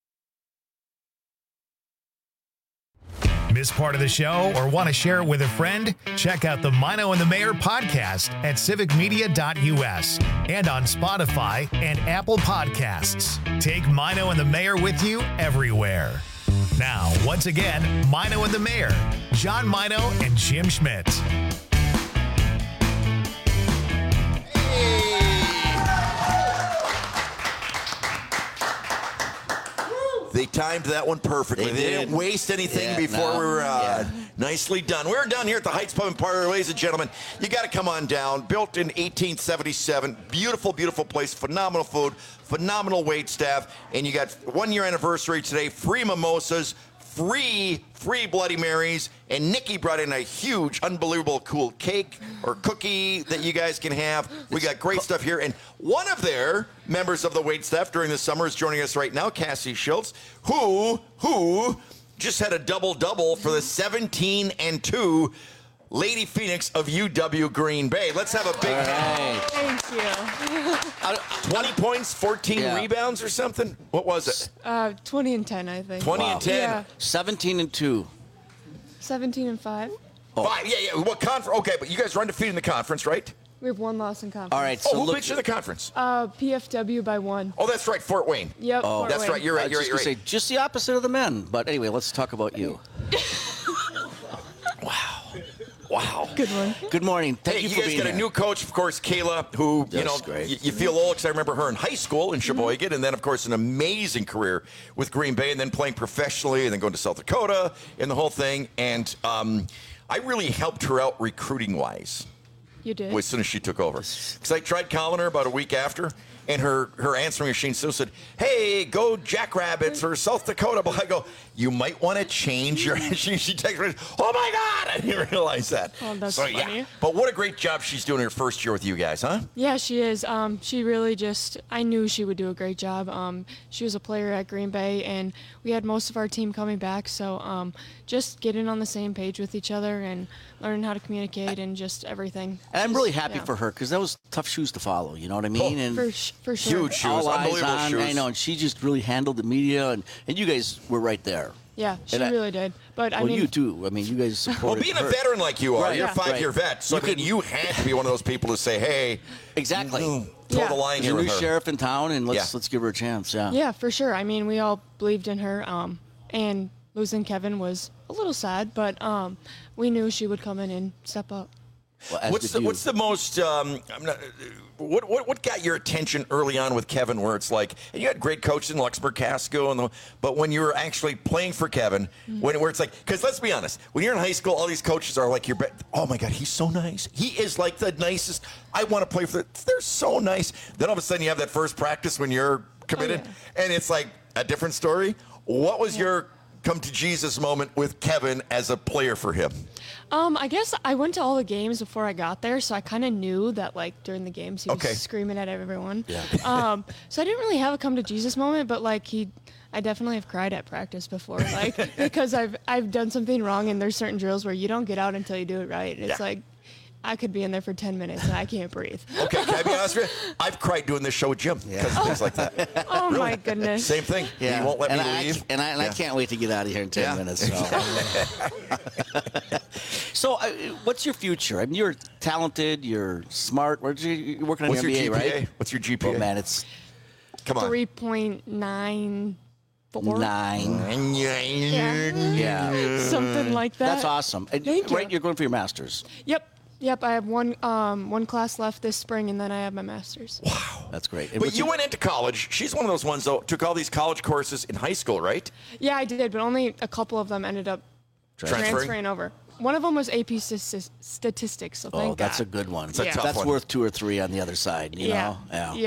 Miss part of the show or want to share it with a friend? Check out the Mino and the Mayor podcast at civicmedia.us and on Spotify and Apple Podcasts. Take Mino and the Mayor with you everywhere. Now, once again, Mino and the Mayor, John Mino and Jim Schmidt. They timed that one perfectly. They didn't waste anything before we were nicely done. We're down here at the Heights Pub and Parlor, ladies and gentlemen. You got to come on down. Built in 1877. Beautiful, beautiful place. Phenomenal food. Phenomenal wait staff. And you got 1 year anniversary today. Free mimosas. Free Bloody Marys, and Nikki brought in a huge, unbelievable, cool cake or cookie that you guys can have. We got great stuff here, and one of their members of the wait staff during the summer is joining us right now, Cassie Schultz, who just had a double-double for the 17-2 Lady Phoenix of UW Green Bay. Let's have a big hand. Thank you. 20 points, 14 rebounds or something? What was it? 20 and 10, I think. 20 and 10. Yeah. 17-2. 17 and 5. Oh. Yeah. What conference? Okay, but you guys are undefeated in the conference, right? We have one loss in conference. All right. So who beat you in the conference? PFW by 1. Oh, that's right, Fort Wayne. Yep. Oh, that's right. You're right. You're right. Say just the opposite of the men. But anyway, let's talk about you. Wow. Good one. Good morning. Thank you for being guys got here. a new coach, of course, Kayla, who, you feel old because I remember her in high school in Sheboygan, and then, of course, an amazing career with Green Bay, and then playing professionally, and then going to South Dakota, and the whole thing. And I really helped her out recruiting-wise. You did? As soon as she took over. Because I tried calling her about a week after, and her answering machine still said, hey, go Jackrabbits or South Dakota. But I go, you might want to change your... She texted me, oh, my God! I didn't realize that. Oh, that's funny. Yeah. But what a great job she's doing her first year with you guys, huh? Yeah, she is. She really I knew she would do a great job. She was a player at Green Bay, and we had most of our team coming back. So just getting on the same page with each other and learning how to communicate and just everything. And I'm really happy for her because that was tough shoes to follow. You know what I mean? And for sure. Huge shoes, all unbelievable eyes on, shoes. I know, and she just really handled the media, and you guys were right there. Yeah, she really did. But I mean, you too. I mean, you guys supported Well, being her. a veteran like you are, Right, you're a yeah. 5-year vet, so you had to be one of those people to say, hey, exactly, toe the line There's here a with new her. sheriff in town, and let's give her a chance. Yeah. Yeah, for sure. I mean, we all believed in her. And losing Kevin was a little sad, but we knew she would come in and step up. Well, what's the most what got your attention early on with Kevin, where it's like, and you had great coaches in Luxembourg, Casco, but when you were actually playing for Kevin, where it's like, because let's be honest, when you're in high school, all these coaches are like, oh my God, he's so nice. He is like the nicest. I want to play for they're so nice. Then all of a sudden you have that first practice when you're committed, and it's like a different story. What was your come to Jesus moment with Kevin as a player for him? I guess I went to all the games before I got there, so I kind of knew that, like, during the games he was screaming at everyone. Yeah. So I didn't really have a come to Jesus moment, but like I definitely have cried at practice before, like because I've done something wrong, and there's certain drills where you don't get out until you do it right. It's like I could be in there for 10 minutes and I can't breathe. Okay, can I be honest with you? I've cried doing this show with Jim because of things like that. Oh, really? My goodness. Same thing. Yeah. He won't let me leave. I can't wait to get out of here in 10 minutes. So, what's your future? I mean, you're talented, you're smart. You're working on What's your MBA, GPA? right? What's your GPA? Oh, man, it's... Come on. 3.94. 9. Yeah. Something like that. That's awesome. Thank you. Right, you're going for your master's. Yep. I have one class left this spring, and then I have my master's. Wow. That's great. But you went into college. She's one of those ones, though, took all these college courses in high school, right? Yeah, I did, but only a couple of them ended up transferring over. One of them was AP statistics, so thank God. That's a good one. It's a tough That's one. worth 2 or 3 on the other side, you know? Yeah.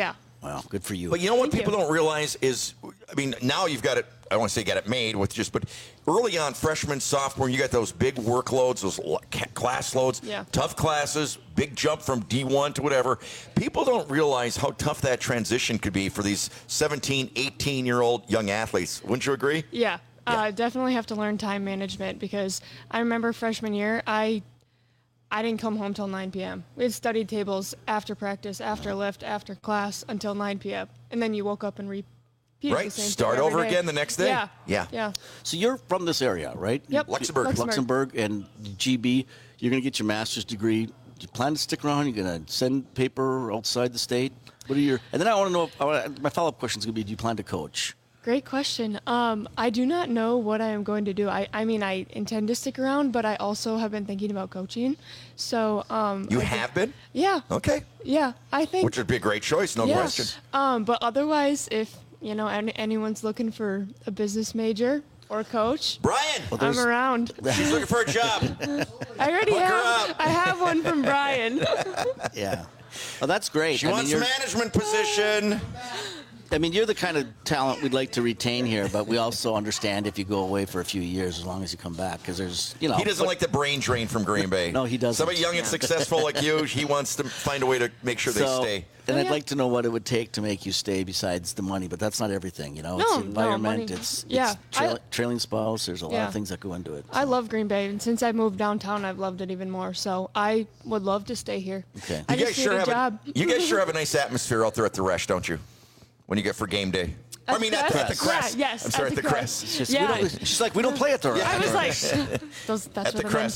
Well, good for you. But you know what people don't realize is, I mean, now you've got it, I don't want to say got it made with just, but early on, freshman, sophomore, you got those big workloads, those class loads, tough classes, big jump from D1 to whatever. People don't realize how tough that transition could be for these 17, 18-year-old young athletes. Wouldn't you agree? Yeah. Definitely have to learn time management because I remember freshman year, I didn't come home till 9 p.m. We had study tables after practice, after lift, after class until 9 p.m. And then you woke up and repeated right. the same Start thing over every day. again the next day. Yeah. So you're from this area, right? Yep. Luxembourg and GB. You're going to get your master's degree. Do you plan to stick around? You're going to send paper outside the state? What are your? And then I want to know. My follow-up question is going to be: do you plan to coach? Great question. I do not know what I am going to do. I mean, I intend to stick around, but I also have been thinking about coaching. So you have been? Yeah. Okay. Yeah, I think. Which would be a great choice, no question. But otherwise, if anyone's looking for a business major or a coach, Brian, I'm around. She's looking for a job. I already have. I have one from Brian. Yeah. Oh, that's great. She wants a management position. I mean, you're the kind of talent we'd like to retain here, but we also understand if you go away for a few years, as long as you come back, because there's, He doesn't like the brain drain from Green Bay. No, he doesn't. Somebody young and successful like you, he wants to find a way to make sure they stay. And I'd like to know what it would take to make you stay besides the money, but that's not everything, It's environment, it's trailing spouse. There's a lot of things that go into it. I love Green Bay, and since I moved downtown, I've loved it even more. So I would love to stay here. Okay. I just need a job. You guys sure have a nice atmosphere out there at the Resch, don't you? When you get for game day. At the Crest. Yeah, yes. I'm sorry, at the Crest. She's like, we don't play at the Resch. I was like, that's where the men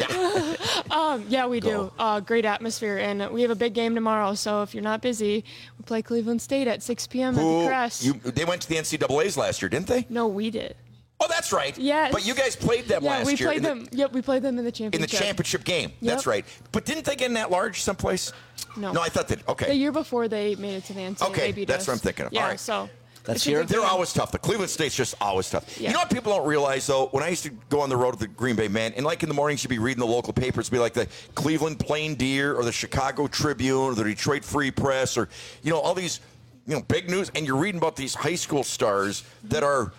play. Yeah, we do. Great atmosphere, and we have a big game tomorrow. So if you're not busy, we play Cleveland State at 6 p.m. at the Crest. They went to the NCAAs last year, didn't they? No, we did. Oh, that's right. Yes. But you guys played them last year. Yeah, we played them. We played them in the championship. In the championship game. Yep. That's right. But didn't they get in that large someplace? No. No, I thought that. Okay. The year before they made it to the NCAA. Okay, that's what I'm thinking of. Yeah, all right. so. That's here. They're always tough. The Cleveland State's just always tough. Yeah. You know what people don't realize, though? When I used to go on the road with the Green Bay man, and like in the mornings, you'd be reading the local papers, be like the Cleveland Plain Deer or the Chicago Tribune or the Detroit Free Press or, all these, big news. And you're reading about these high school stars that are,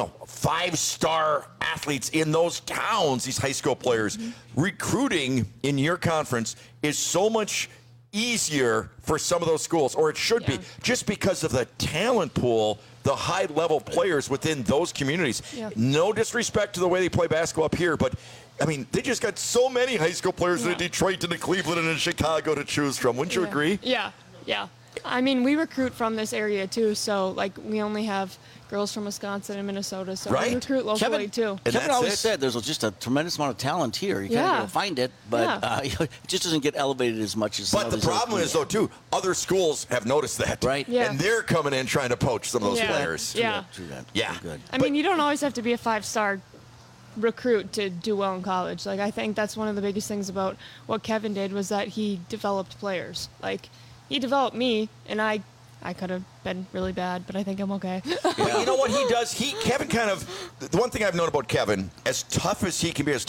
5-star athletes in those towns, these high school players. Mm-hmm. Recruiting in your conference is so much easier for some of those schools, or it should be, just because of the talent pool, the high-level players within those communities. Yeah. No disrespect to the way they play basketball up here, but, I mean, they just got so many high school players in Detroit and in Cleveland and in Chicago to choose from. Wouldn't you agree? Yeah. I mean, we recruit from this area, too, so, we only have girls from Wisconsin and Minnesota, so we recruit locally, too. Kevin always said there's just a tremendous amount of talent here. You kind of find it, but it just doesn't get elevated as much as But the problem is, though, too, other schools have noticed that. Right. Yeah. And they're coming in trying to poach some of those players. True that. Yeah. Good. I mean, you don't always have to be a 5-star recruit to do well in college. I think that's one of the biggest things about what Kevin did was that he developed players. He developed me, and I could have been really bad, but I think I'm okay. But you know what he does? Kevin the one thing I've known about Kevin, as tough as he can be,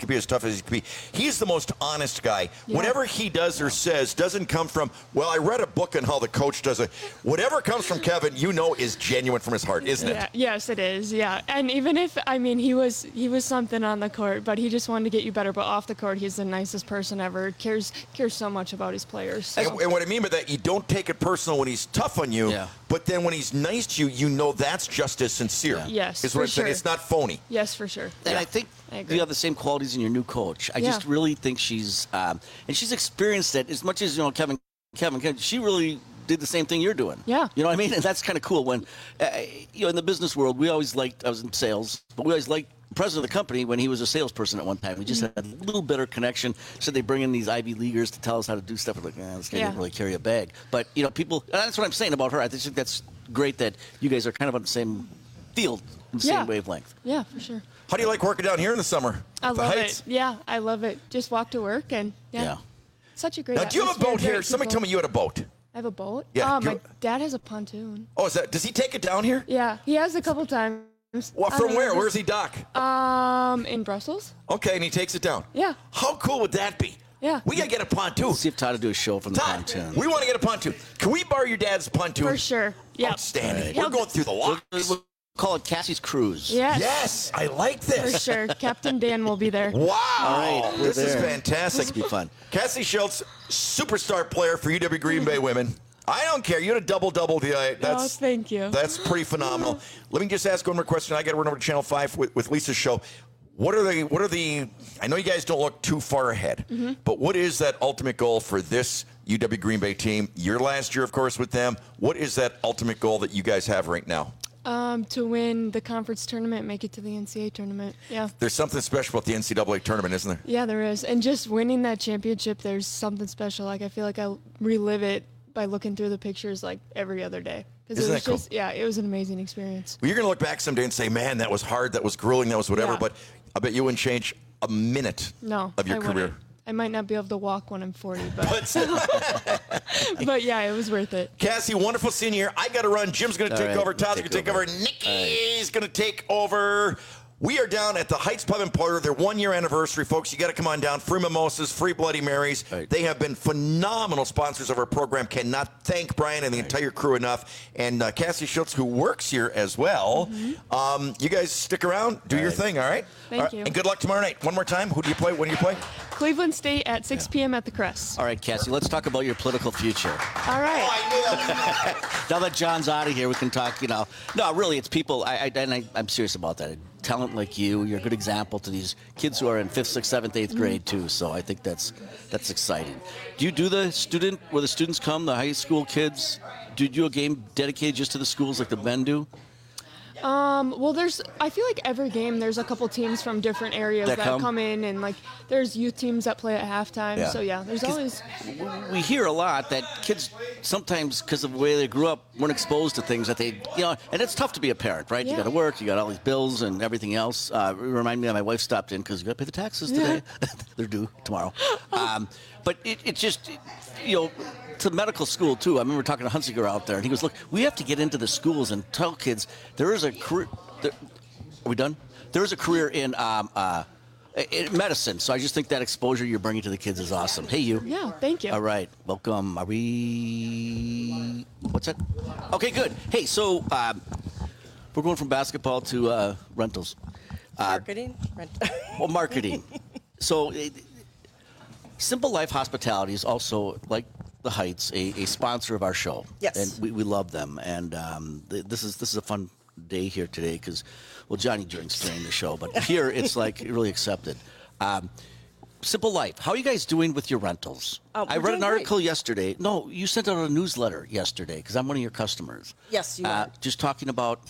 he's the most honest guy. Yeah. Whatever he does or says doesn't come from, I read a book on how the coach does it. Whatever comes from Kevin, is genuine from his heart, isn't it? Yes, it is, yeah. And even if, he was something on the court, but he just wanted to get you better, but off the court, he's the nicest person ever, cares so much about his players. So. And what I mean by that, you don't take it personal when he's tough on you. Yeah. But then when he's nice to you, that's just as sincere. Yeah. Yes, is what I'm saying. It's not phony. Yes, for sure. And I think you have the same qualities in your new coach. I just really think she's and she's experienced it as much as Kevin. She really did the same thing you're doing. Yeah. You know what I mean? And that's kind of cool. When in the business world, we always liked. I was in sales, but we always liked the president of the company when he was a salesperson at one time. We just had a little better connection. So they bring in these Ivy Leaguers to tell us how to do stuff. We're like, this guy didn't really carry a bag. But people, and that's what I'm saying about her. I think that's great that you guys are kind of on the same field, the same wavelength. Yeah, for sure. How do you like working down here in the summer? I love it. Yeah, I love it. Just walk to work and such a great. Now, do you have a boat here? Somebody told me you had a boat. I have a boat. Yeah. My dad has a pontoon. Oh, does he take it down here? Yeah, he has a couple times. Well, from where? Where's he dock? In Brussels. Okay, and he takes it down. Yeah. How cool would that be? Yeah. We got to get a pontoon. Let's see if Todd will do a show from the Todd, pontoon. we want to get a pontoon. Can we borrow your dad's pontoon? For sure. Yeah. Outstanding. We're going through the locks. We'll call it Cassie's Cruise. Yes. Yes, I like this. For sure. Captain Dan will be there. Wow. All right, this is there. fantastic. This will be fun. Cassie Schultz, superstar player for UW Green Bay women. I don't care. You had a double-double tonight. Oh, thank you. That's pretty phenomenal. Let me just ask one more question. I got to run over to Channel 5 with Lisa's show. What are the I know you guys don't look too far ahead, but what is that ultimate goal for this UW Green Bay team? Your last year, of course, with them. What is that ultimate goal that you guys have right now? To win the conference tournament, make it to the NCAA tournament. Yeah. There's something special about the NCAA tournament, isn't there? Yeah, there is. And just winning that championship, there's something special. Like, I feel like I relive it by looking through the pictures like every other day. Because it was that cool? just, yeah, it was an amazing experience. Well, you're going to look back someday and say, man, that was hard, that was grueling, that was whatever, Yeah. but I bet you wouldn't change a minute of your I career. wouldn't. I might not be able to walk when I'm 40, but but yeah, it was worth it. Cassie, wonderful seeing you here. I got to run. Jim's going to take over. Todd's going to take over. Nikki's going to take over. We are down at the Heights Pub and Parlor. Their 1-year anniversary, folks. You got to come on down. Free mimosas, free Bloody Marys. They have been phenomenal sponsors of our program. Cannot thank Brian and the entire crew enough. And Cassie Schultz, who works here as well. You guys stick around. Do your thing, all right? Thank you. And good luck tomorrow night. One more time. Who do you play? When do you play? Cleveland State at 6 p.m. at the Crest. All right, Cassie, let's talk about your political future. All right. Now that John's out of here, we can talk, No, really, it's people, I'm serious about that. Talent like you're a good example to these kids who are in 5th, 6th, 7th, 8th grade, too. So I think that's exciting. Do you do where the students come, the high school kids? Do you do a game dedicated just to the schools like the men do? Well, I feel like every game there's a couple teams from different areas that come in, and like there's youth teams that play at halftime. Yeah. So yeah, there's always. We hear a lot that kids sometimes, because of the way they grew up, weren't exposed to things that they, and it's tough to be a parent, right? Yeah. You got to work, you got all these bills and everything else. Remind me that my wife stopped in because you got to pay the taxes today. They're due tomorrow. But it just, to medical school, too. I remember talking to Hunziker out there, and he goes, look, we have to get into the schools and tell kids there is a career. Are we done? There is a career in medicine. So I just think that exposure you're bringing to the kids is awesome. Hey, you. Yeah, thank you. All right. Welcome. Are we... What's that? Okay, good. Hey, so we're going from basketball to rentals. Marketing? Well, marketing. So Simple Life Hospitality is also, like the Heights, a sponsor of our show. Yes. And we love them. And this is a fun day here today because, well, Johnny drinks during the show, but here it's like really accepted. Simple Life, how are you guys doing with your rentals? I read an article yesterday. No, you sent out a newsletter yesterday because I'm one of your customers. Yes, you are. Just talking about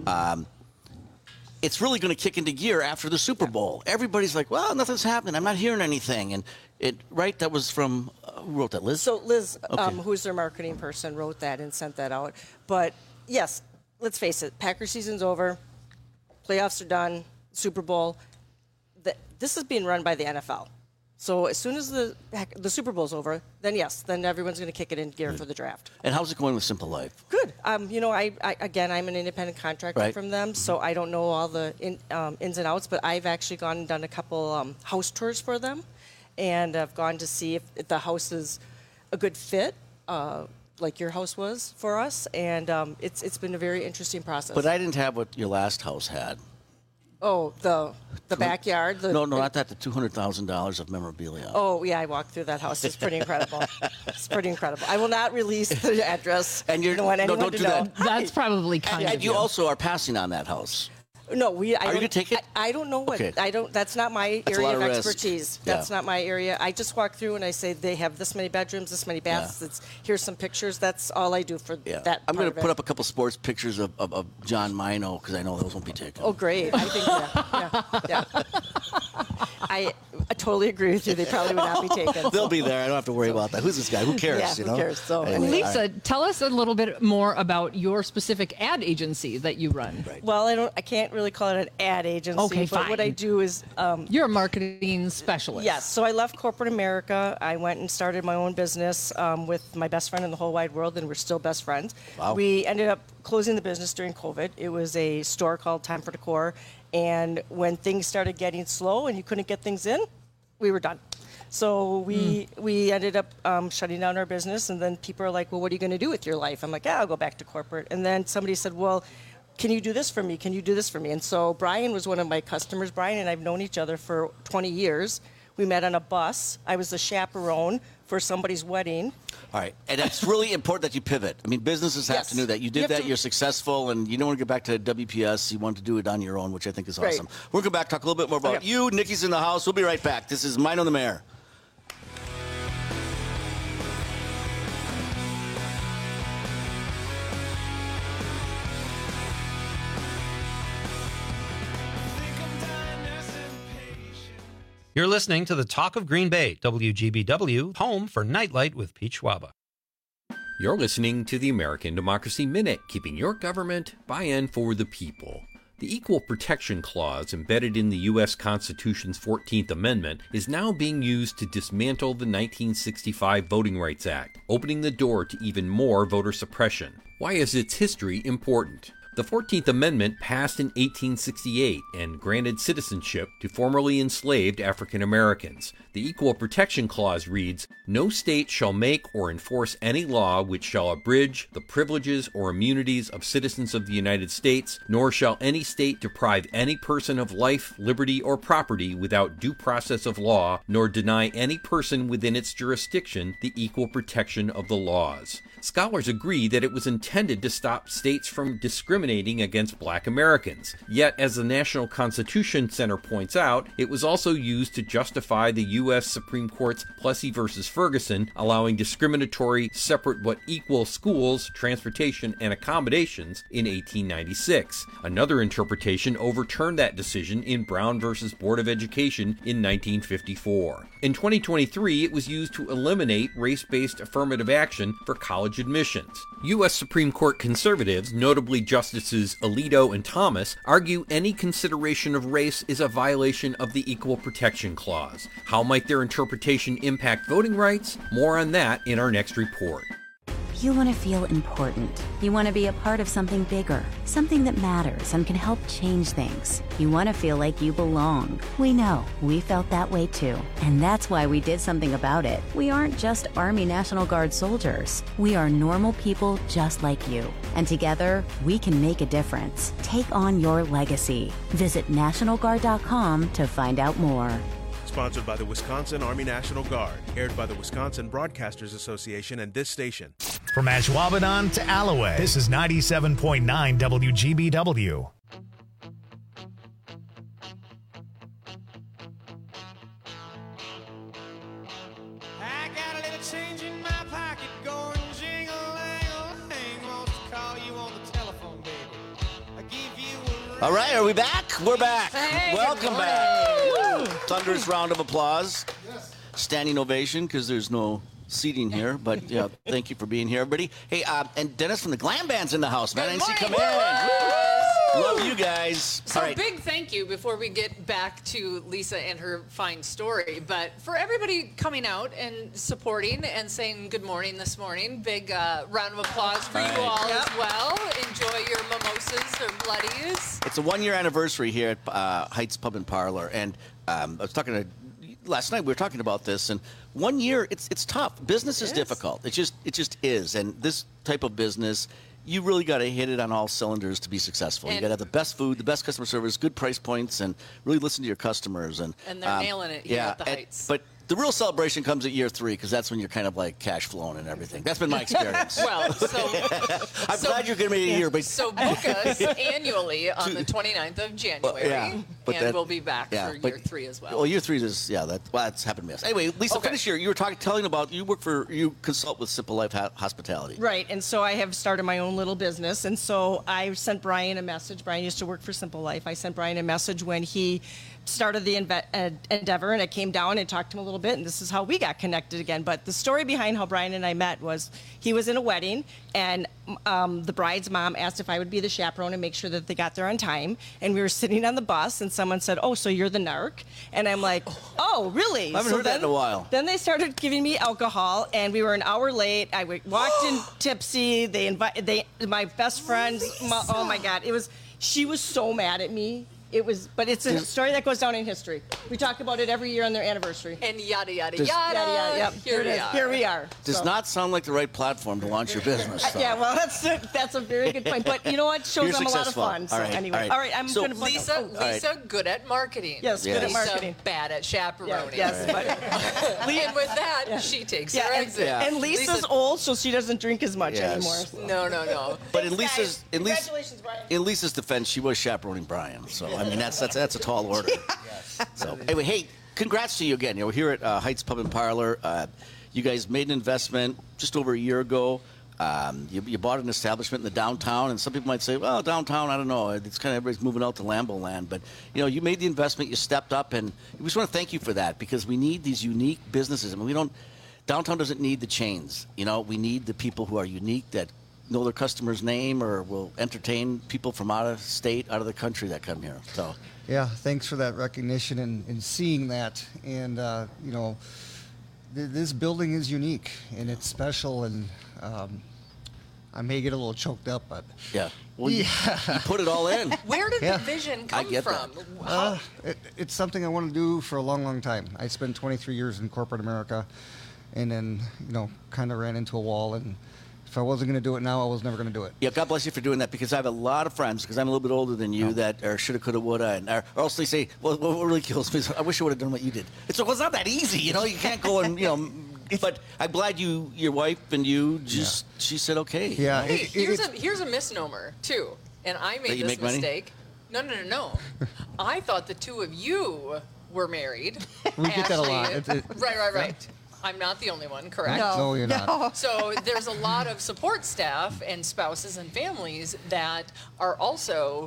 it's really going to kick into gear after the Super Bowl. Everybody's like, well, nothing's happening. I'm not hearing anything. And that was from, who wrote that, Liz? So Liz, Okay. who's their marketing person, wrote that and sent that out. But yes, let's face it, Packer season's over, playoffs are done, Super Bowl. This is being run by the NFL. So as soon as the Super Bowl's over, then yes, then everyone's going to kick it in gear for the draft. And how's it going with Simple Life? Good. I'm an independent contractor from them, so I don't know all the ins and outs, but I've actually gone and done a couple house tours for them, and I've gone to see if the house is a good fit, like your house was for us, and it's been a very interesting process. But I didn't have what your last house had. Oh, the backyard? No, not that. The $200,000 of memorabilia. Oh, yeah, I walked through that house. It's pretty incredible. It's pretty incredible. I will not release the address. And you don't want anyone don't to do know. that. That's probably kind And of you also are passing on that house. No, Are you going to take it? I don't know what. Okay. That's not my That's a area lot of of risk. expertise. Yeah. That's not my area. I just walk through and I say they have this many bedrooms, this many baths. Here's some pictures. That's all I do for that. I'm going to put up a couple sports pictures of John Mino because I know those won't be taken. Oh, great! I think yeah. I totally agree with you. They probably would not be taken. They'll be there. I don't have to worry about that. Who's this guy? Who cares? Yeah, who cares? So, Anyway, Lisa, tell us a little bit more about your specific ad agency that you run. Well, I can't really call it an ad agency. Okay, but fine. what I do is You're a marketing specialist. Yes. So I left corporate America. I went and started my own business with my best friend in the whole wide world, and we're still best friends. Wow. We ended up closing the business during COVID. It was a store called Time for Decor, and when things started getting slow and you couldn't get things in, we were done. So we ended up shutting down our business, and then people are like, well, what are you going to do with your life? I'm like, I'll go back to corporate. And then somebody said, well, can you do this for me? Can you do this for me? And so Brian was one of my customers. Brian and I have known each other for 20 years. We met on a bus. I was the chaperone for somebody's wedding. All right, and it's really important that you pivot. I mean, businesses have to know that. You did that, you're successful, and you don't want to get back to WPS. You want to do it on your own, which I think is awesome. We'll come back, talk a little bit more about you. Nikki's in the house. We'll be right back. This is Mine on the Mayor. You're listening to the Talk of Green Bay, WGBW, home for Nightlight with Pete Schwaba. You're listening to the American Democracy Minute, keeping your government by and for the people. The Equal Protection Clause embedded in the U.S. Constitution's 14th Amendment is now being used to dismantle the 1965 Voting Rights Act, opening the door to even more voter suppression. Why is its history important? The 14th Amendment passed in 1868 and granted citizenship to formerly enslaved African Americans. The Equal Protection Clause reads, "No state shall make or enforce any law which shall abridge the privileges or immunities of citizens of the United States, nor shall any state deprive any person of life, liberty, or property without due process of law, nor deny any person within its jurisdiction the equal protection of the laws." Scholars agree that it was intended to stop states from discriminating against Black Americans. Yet, as the National Constitution Center points out, it was also used to justify the U.S. Supreme Court's Plessy v. Ferguson, allowing discriminatory, separate but equal schools, transportation, and accommodations in 1896. Another interpretation overturned that decision in Brown v. Board of Education in 1954. In 2023, it was used to eliminate race-based affirmative action for college admissions. U.S. Supreme Court conservatives, notably Justices Alito and Thomas, argue any consideration of race is a violation of the Equal Protection Clause. How might their interpretation impact voting rights? More on that in our next report. You want to feel important. You want to be a part of something bigger, something that matters and can help change things. You want to feel like you belong. We know. We felt that way too. And that's why we did something about it. We aren't just Army National Guard soldiers. We are normal people just like you. And together, we can make a difference. Take on your legacy. Visit NationalGuard.com to find out more. Sponsored by the Wisconsin Army National Guard. Aired by the Wisconsin Broadcasters Association and this station. From Ashwaubenon to Alloway, this is 97.9 WGBW. I got a little change in my pocket going jingle-lang-a-lang. Wants to call you on the telephone, baby. I give you a ring. All right, are we back? We're back. Hey, Welcome back. Thunderous round of applause. Standing ovation because there's no seating here, but yeah, thank you for being here, everybody. Hey, and Dennis from the Glam Band's in the house, man. I didn't see you come in. Love you guys. So All right. big thank you before we get back to Lisa and her fine story. But for everybody coming out and supporting and saying good morning this morning, big round of applause for you all as well. Enjoy your mimosas or bloodies. It's a 1-year anniversary here at Heights Pub and Parlor, and I was talking to last night. We were talking about this, and 1 year, it's tough. Business is difficult. It just is, and this type of business, you really got to hit it on all cylinders to be successful. You got to have the best food, the best customer service, good price points, and really listen to your customers. And they're nailing it here at the Heights. But the real celebration comes at year 3 because that's when you're kind of like cash flowing and everything. That's been my experience. Well, I'm glad you're going to be here. But so book us annually on the 29th of January, and we'll be back for year 3 as well. Well, year 3 is that's happened to me. Anyway, Lisa, finish here. You were telling about you consult with Simple Life Hospitality. Right, and so I have started my own little business, and so I sent Brian a message. Brian used to work for Simple Life. I sent Brian a message when he started the endeavor, and I came down and talked to him a little bit, and this is how we got connected again. But the story behind how Brian and I met was he was in a wedding, and the bride's mom asked if I would be the chaperone and make sure that they got there on time. And we were sitting on the bus, and someone said, "Oh, so you're the narc?" And I'm like, "Oh, really?" I haven't heard that in a while. Then they started giving me alcohol, and we were an hour late. I walked in tipsy. My best friend, oh my God, she was so mad at me. It was, but it's a story that goes down in history. We talk about it every year on their anniversary. And yada, yada, Does- yada. Yada, yada, yep. Here we are. Here we are. Does So- not sound like the right platform to launch your business. So. Yeah, well, that's a very good point. But you know what? Shows You're them a lot of successful. fun. So All right, anyway, all right. all right. I'm So- going to Lisa, good at marketing. Yes, good at Lisa, marketing. bad at chaperoning. Yes, but and with that, she takes her and, exit. and Lisa's old, so she doesn't drink as much Yes. anymore. So. No. But in Lisa's Congratulations, Brian. in Lisa's defense, she was chaperoning Brian. So I mean, that's a tall order. So anyway, hey, congrats to you again. We're here at Heights Pub and Parlor. You guys made an investment just over a year ago. You bought an establishment in the downtown, and some people might say, well, downtown, I don't know. It's kind of everybody's moving out to Lambeau Land. But, you made the investment, you stepped up, and we just want to thank you for that because we need these unique businesses. I mean, downtown doesn't need the chains. We need the people who are unique that know their customer's name or will entertain people from out of state, out of the country that come here. So, yeah, thanks for that recognition and seeing that. And, this building is unique and it's special, and I may get a little choked up, but yeah, well, you put it all in. Where did Yeah. the vision come I get from? It's something I want to do for a long, long time. I spent 23 years in corporate America, and then kind of ran into a wall. And if I wasn't going to do it now, I was never going to do it. Yeah, God bless you for doing that because I have a lot of friends, because I'm a little bit older than you, that are shoulda, coulda, woulda, or else they say, well, what really kills me is I wish I would have done what you did. It's not that easy, you can't go and, but I'm glad your wife and you she said, okay. Yeah. Hey, here's a misnomer, too. And I That made you this make money? mistake. No. I thought the two of you were married. We get that a lot. Right. I'm not the only one, correct? No, you're not. So there's a lot of support staff and spouses and families that are also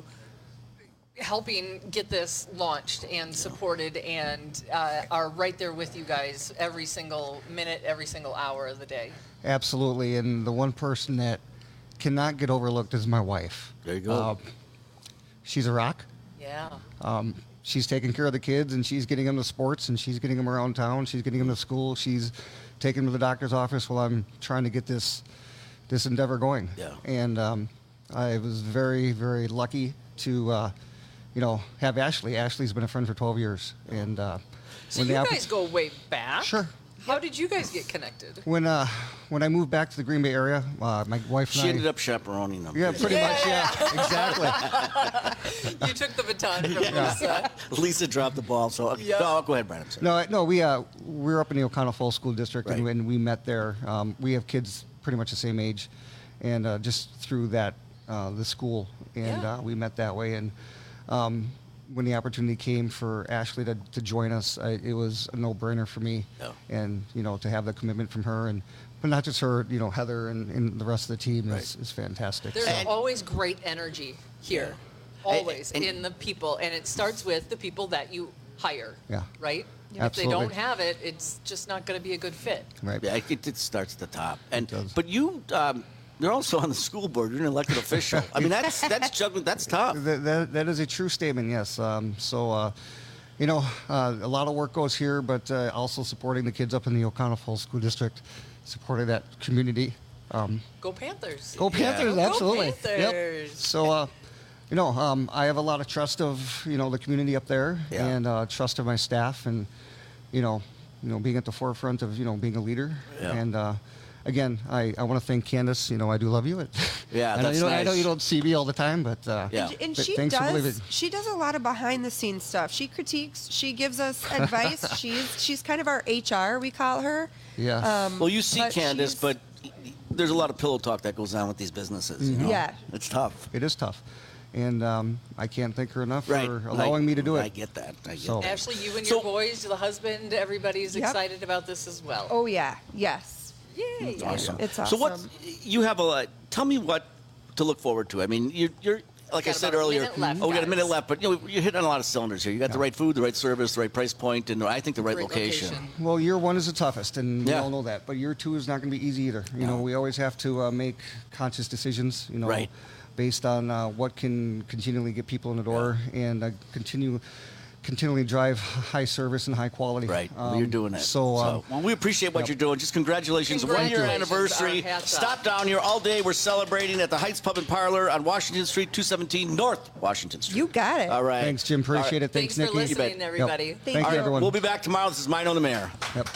helping get this launched and supported and are right there with you guys every single minute, every single hour of the day. Absolutely. And the one person that cannot get overlooked is my wife. There you go. She's a rock. Yeah. She's taking care of the kids, and she's getting them to sports, and she's getting them around town. She's getting them to school. She's taking them to the doctor's office while I'm trying to get this endeavor going. Yeah. And I was very, very lucky to, have Ashley. Ashley's been a friend for 12 years. And So you guys go way back? Sure. How did you guys get connected? When I moved back to the Green Bay area, my wife and She I... ended up chaperoning them. Yeah, pretty much, yeah. Exactly. You took the baton from Lisa. Lisa dropped the ball, so... Yep. No, go ahead, Brandon. No, we're up in the O'Connell Falls School District, Right. and we met there. We have kids pretty much the same age, and just through that, the school, and we met that way. And when the opportunity came for Ashley to join us, it was a no-brainer for me. Yeah. And to have the commitment from her, but not just her, Heather and the rest of the team is fantastic. There's So- always great energy here. Always And- in the people. And it starts with the people that you hire. Yeah. Right? Absolutely. If they don't have it, it's just not going to be a good fit. Right. Yeah, it starts at the top. But you... You're also on the school board. You're an elected official. I mean, that's juggling. That's tough. That is a true statement, yes. A lot of work goes here, but also supporting the kids up in the O'Connell Falls School District, supporting that community. Go Panthers. Go Panthers, Go absolutely. Panthers. Yep. So, I have a lot of trust of, the community up there, and trust of my staff, and, being at the forefront of, being a leader. Yeah. And, again, I want to thank Candace. I do love you. Yeah, I know, that's I know nice. you don't see me all the time, but And but she thanks for believing. does a lot of behind the scenes stuff. She critiques, she gives us advice. She's kind of our HR, we call her. Yeah. Well, you see but Candace, she's- but there's a lot of pillow talk that goes on with these businesses. Mhm. Yeah. It's tough. It is tough. And I can't thank her enough Right. for allowing me to do it. I get that. So- Ashley, you and your boys, the husband, everybody's Yep. excited about this as well. Oh, yeah. Yes. Yay. It's awesome. It's So what you have tell me what to look forward to. I mean, you're like I Got said about a earlier. minute left, we got a guys. minute left, but you're hitting on a lot of cylinders here. You got the right food, the right service, the right price point, and I think the right location. Well, year one is the toughest, and we Yeah. all know that. But year two is not going to be easy either. We always have to make conscious decisions. Right. Based on what can continually get people in the door and continue continually drive high service and high quality. Right. You're doing it. So, well, we appreciate what you're doing. Just congratulations. 1-year anniversary. Stop down here all day. We're celebrating at the Heights Pub and Parlor on Washington Street, 217 North Washington Street. You got it. All right. Thanks, Jim. Appreciate it. Thanks, Thanks for Nikki. listening, everybody. Yep. Thank you, everyone. We'll be back tomorrow. This is Mine on the Mayor. Yep.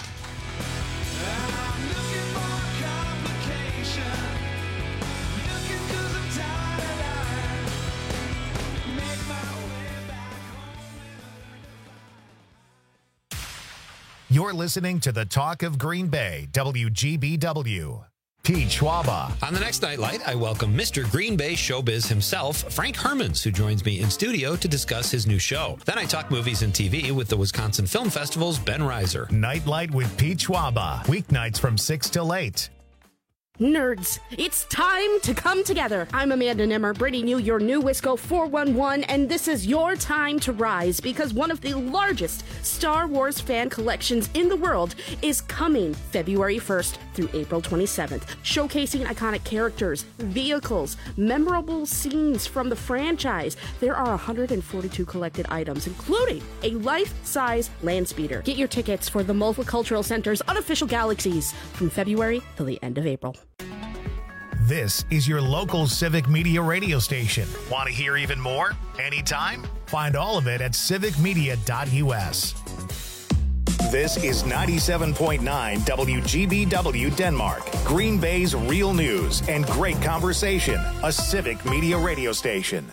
You're listening to the Talk of Green Bay, WGBW. Pete Schwaba. On the next Nightlight, I welcome Mr. Green Bay showbiz himself, Frank Hermans, who joins me in studio to discuss his new show. Then I talk movies and TV with the Wisconsin Film Festival's Ben Reiser. Nightlight with Pete Schwaba. Weeknights from 6 till 8. Nerds, it's time to come together. I'm Amanda Nimmer, bringing you your new Wisco 411, and this is your time to rise because one of the largest Star Wars fan collections in the world is coming February 1st through April 27th, showcasing iconic characters, vehicles, memorable scenes from the franchise. There are 142 collected items, including a life-size land speeder. Get your tickets for the Multicultural Center's unofficial Galaxies from February till the end of April. This is your local Civic Media radio station. Want to hear even more? Anytime? Find all of it at civicmedia.us. This is 97.9 WGBW Denmark, Green Bay's real news and great conversation, a Civic Media radio station.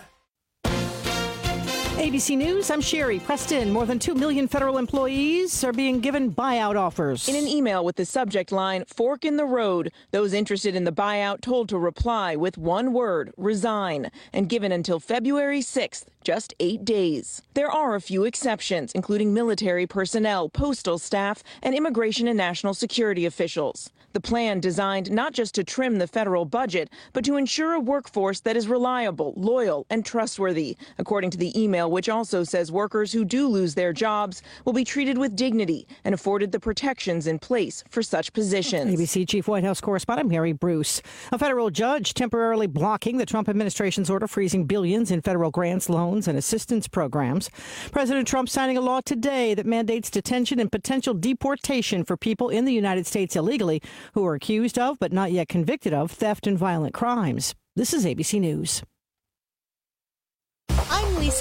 ABC News, I'm Sherry Preston. More than 2 million federal employees are being given buyout offers. In an email with the subject line, "Fork in the Road," those interested in the buyout told to reply with one word, resign, and given until February 6th, just 8 days. There are a few exceptions, including military personnel, postal staff, and immigration and national security officials. The plan designed not just to trim the federal budget, but to ensure a workforce that is reliable, loyal, and trustworthy, according to the email, which also says workers who do lose their jobs will be treated with dignity and afforded the protections in place for such positions. ABC Chief White House correspondent Mary Bruce. A federal judge temporarily blocking the Trump administration's order freezing billions in federal grants, loans, and assistance programs. President Trump signing a law today that mandates detention and potential deportation for people in the United States illegally who are accused of, but not yet convicted of, theft and violent crimes. This is ABC News. I'm Lisa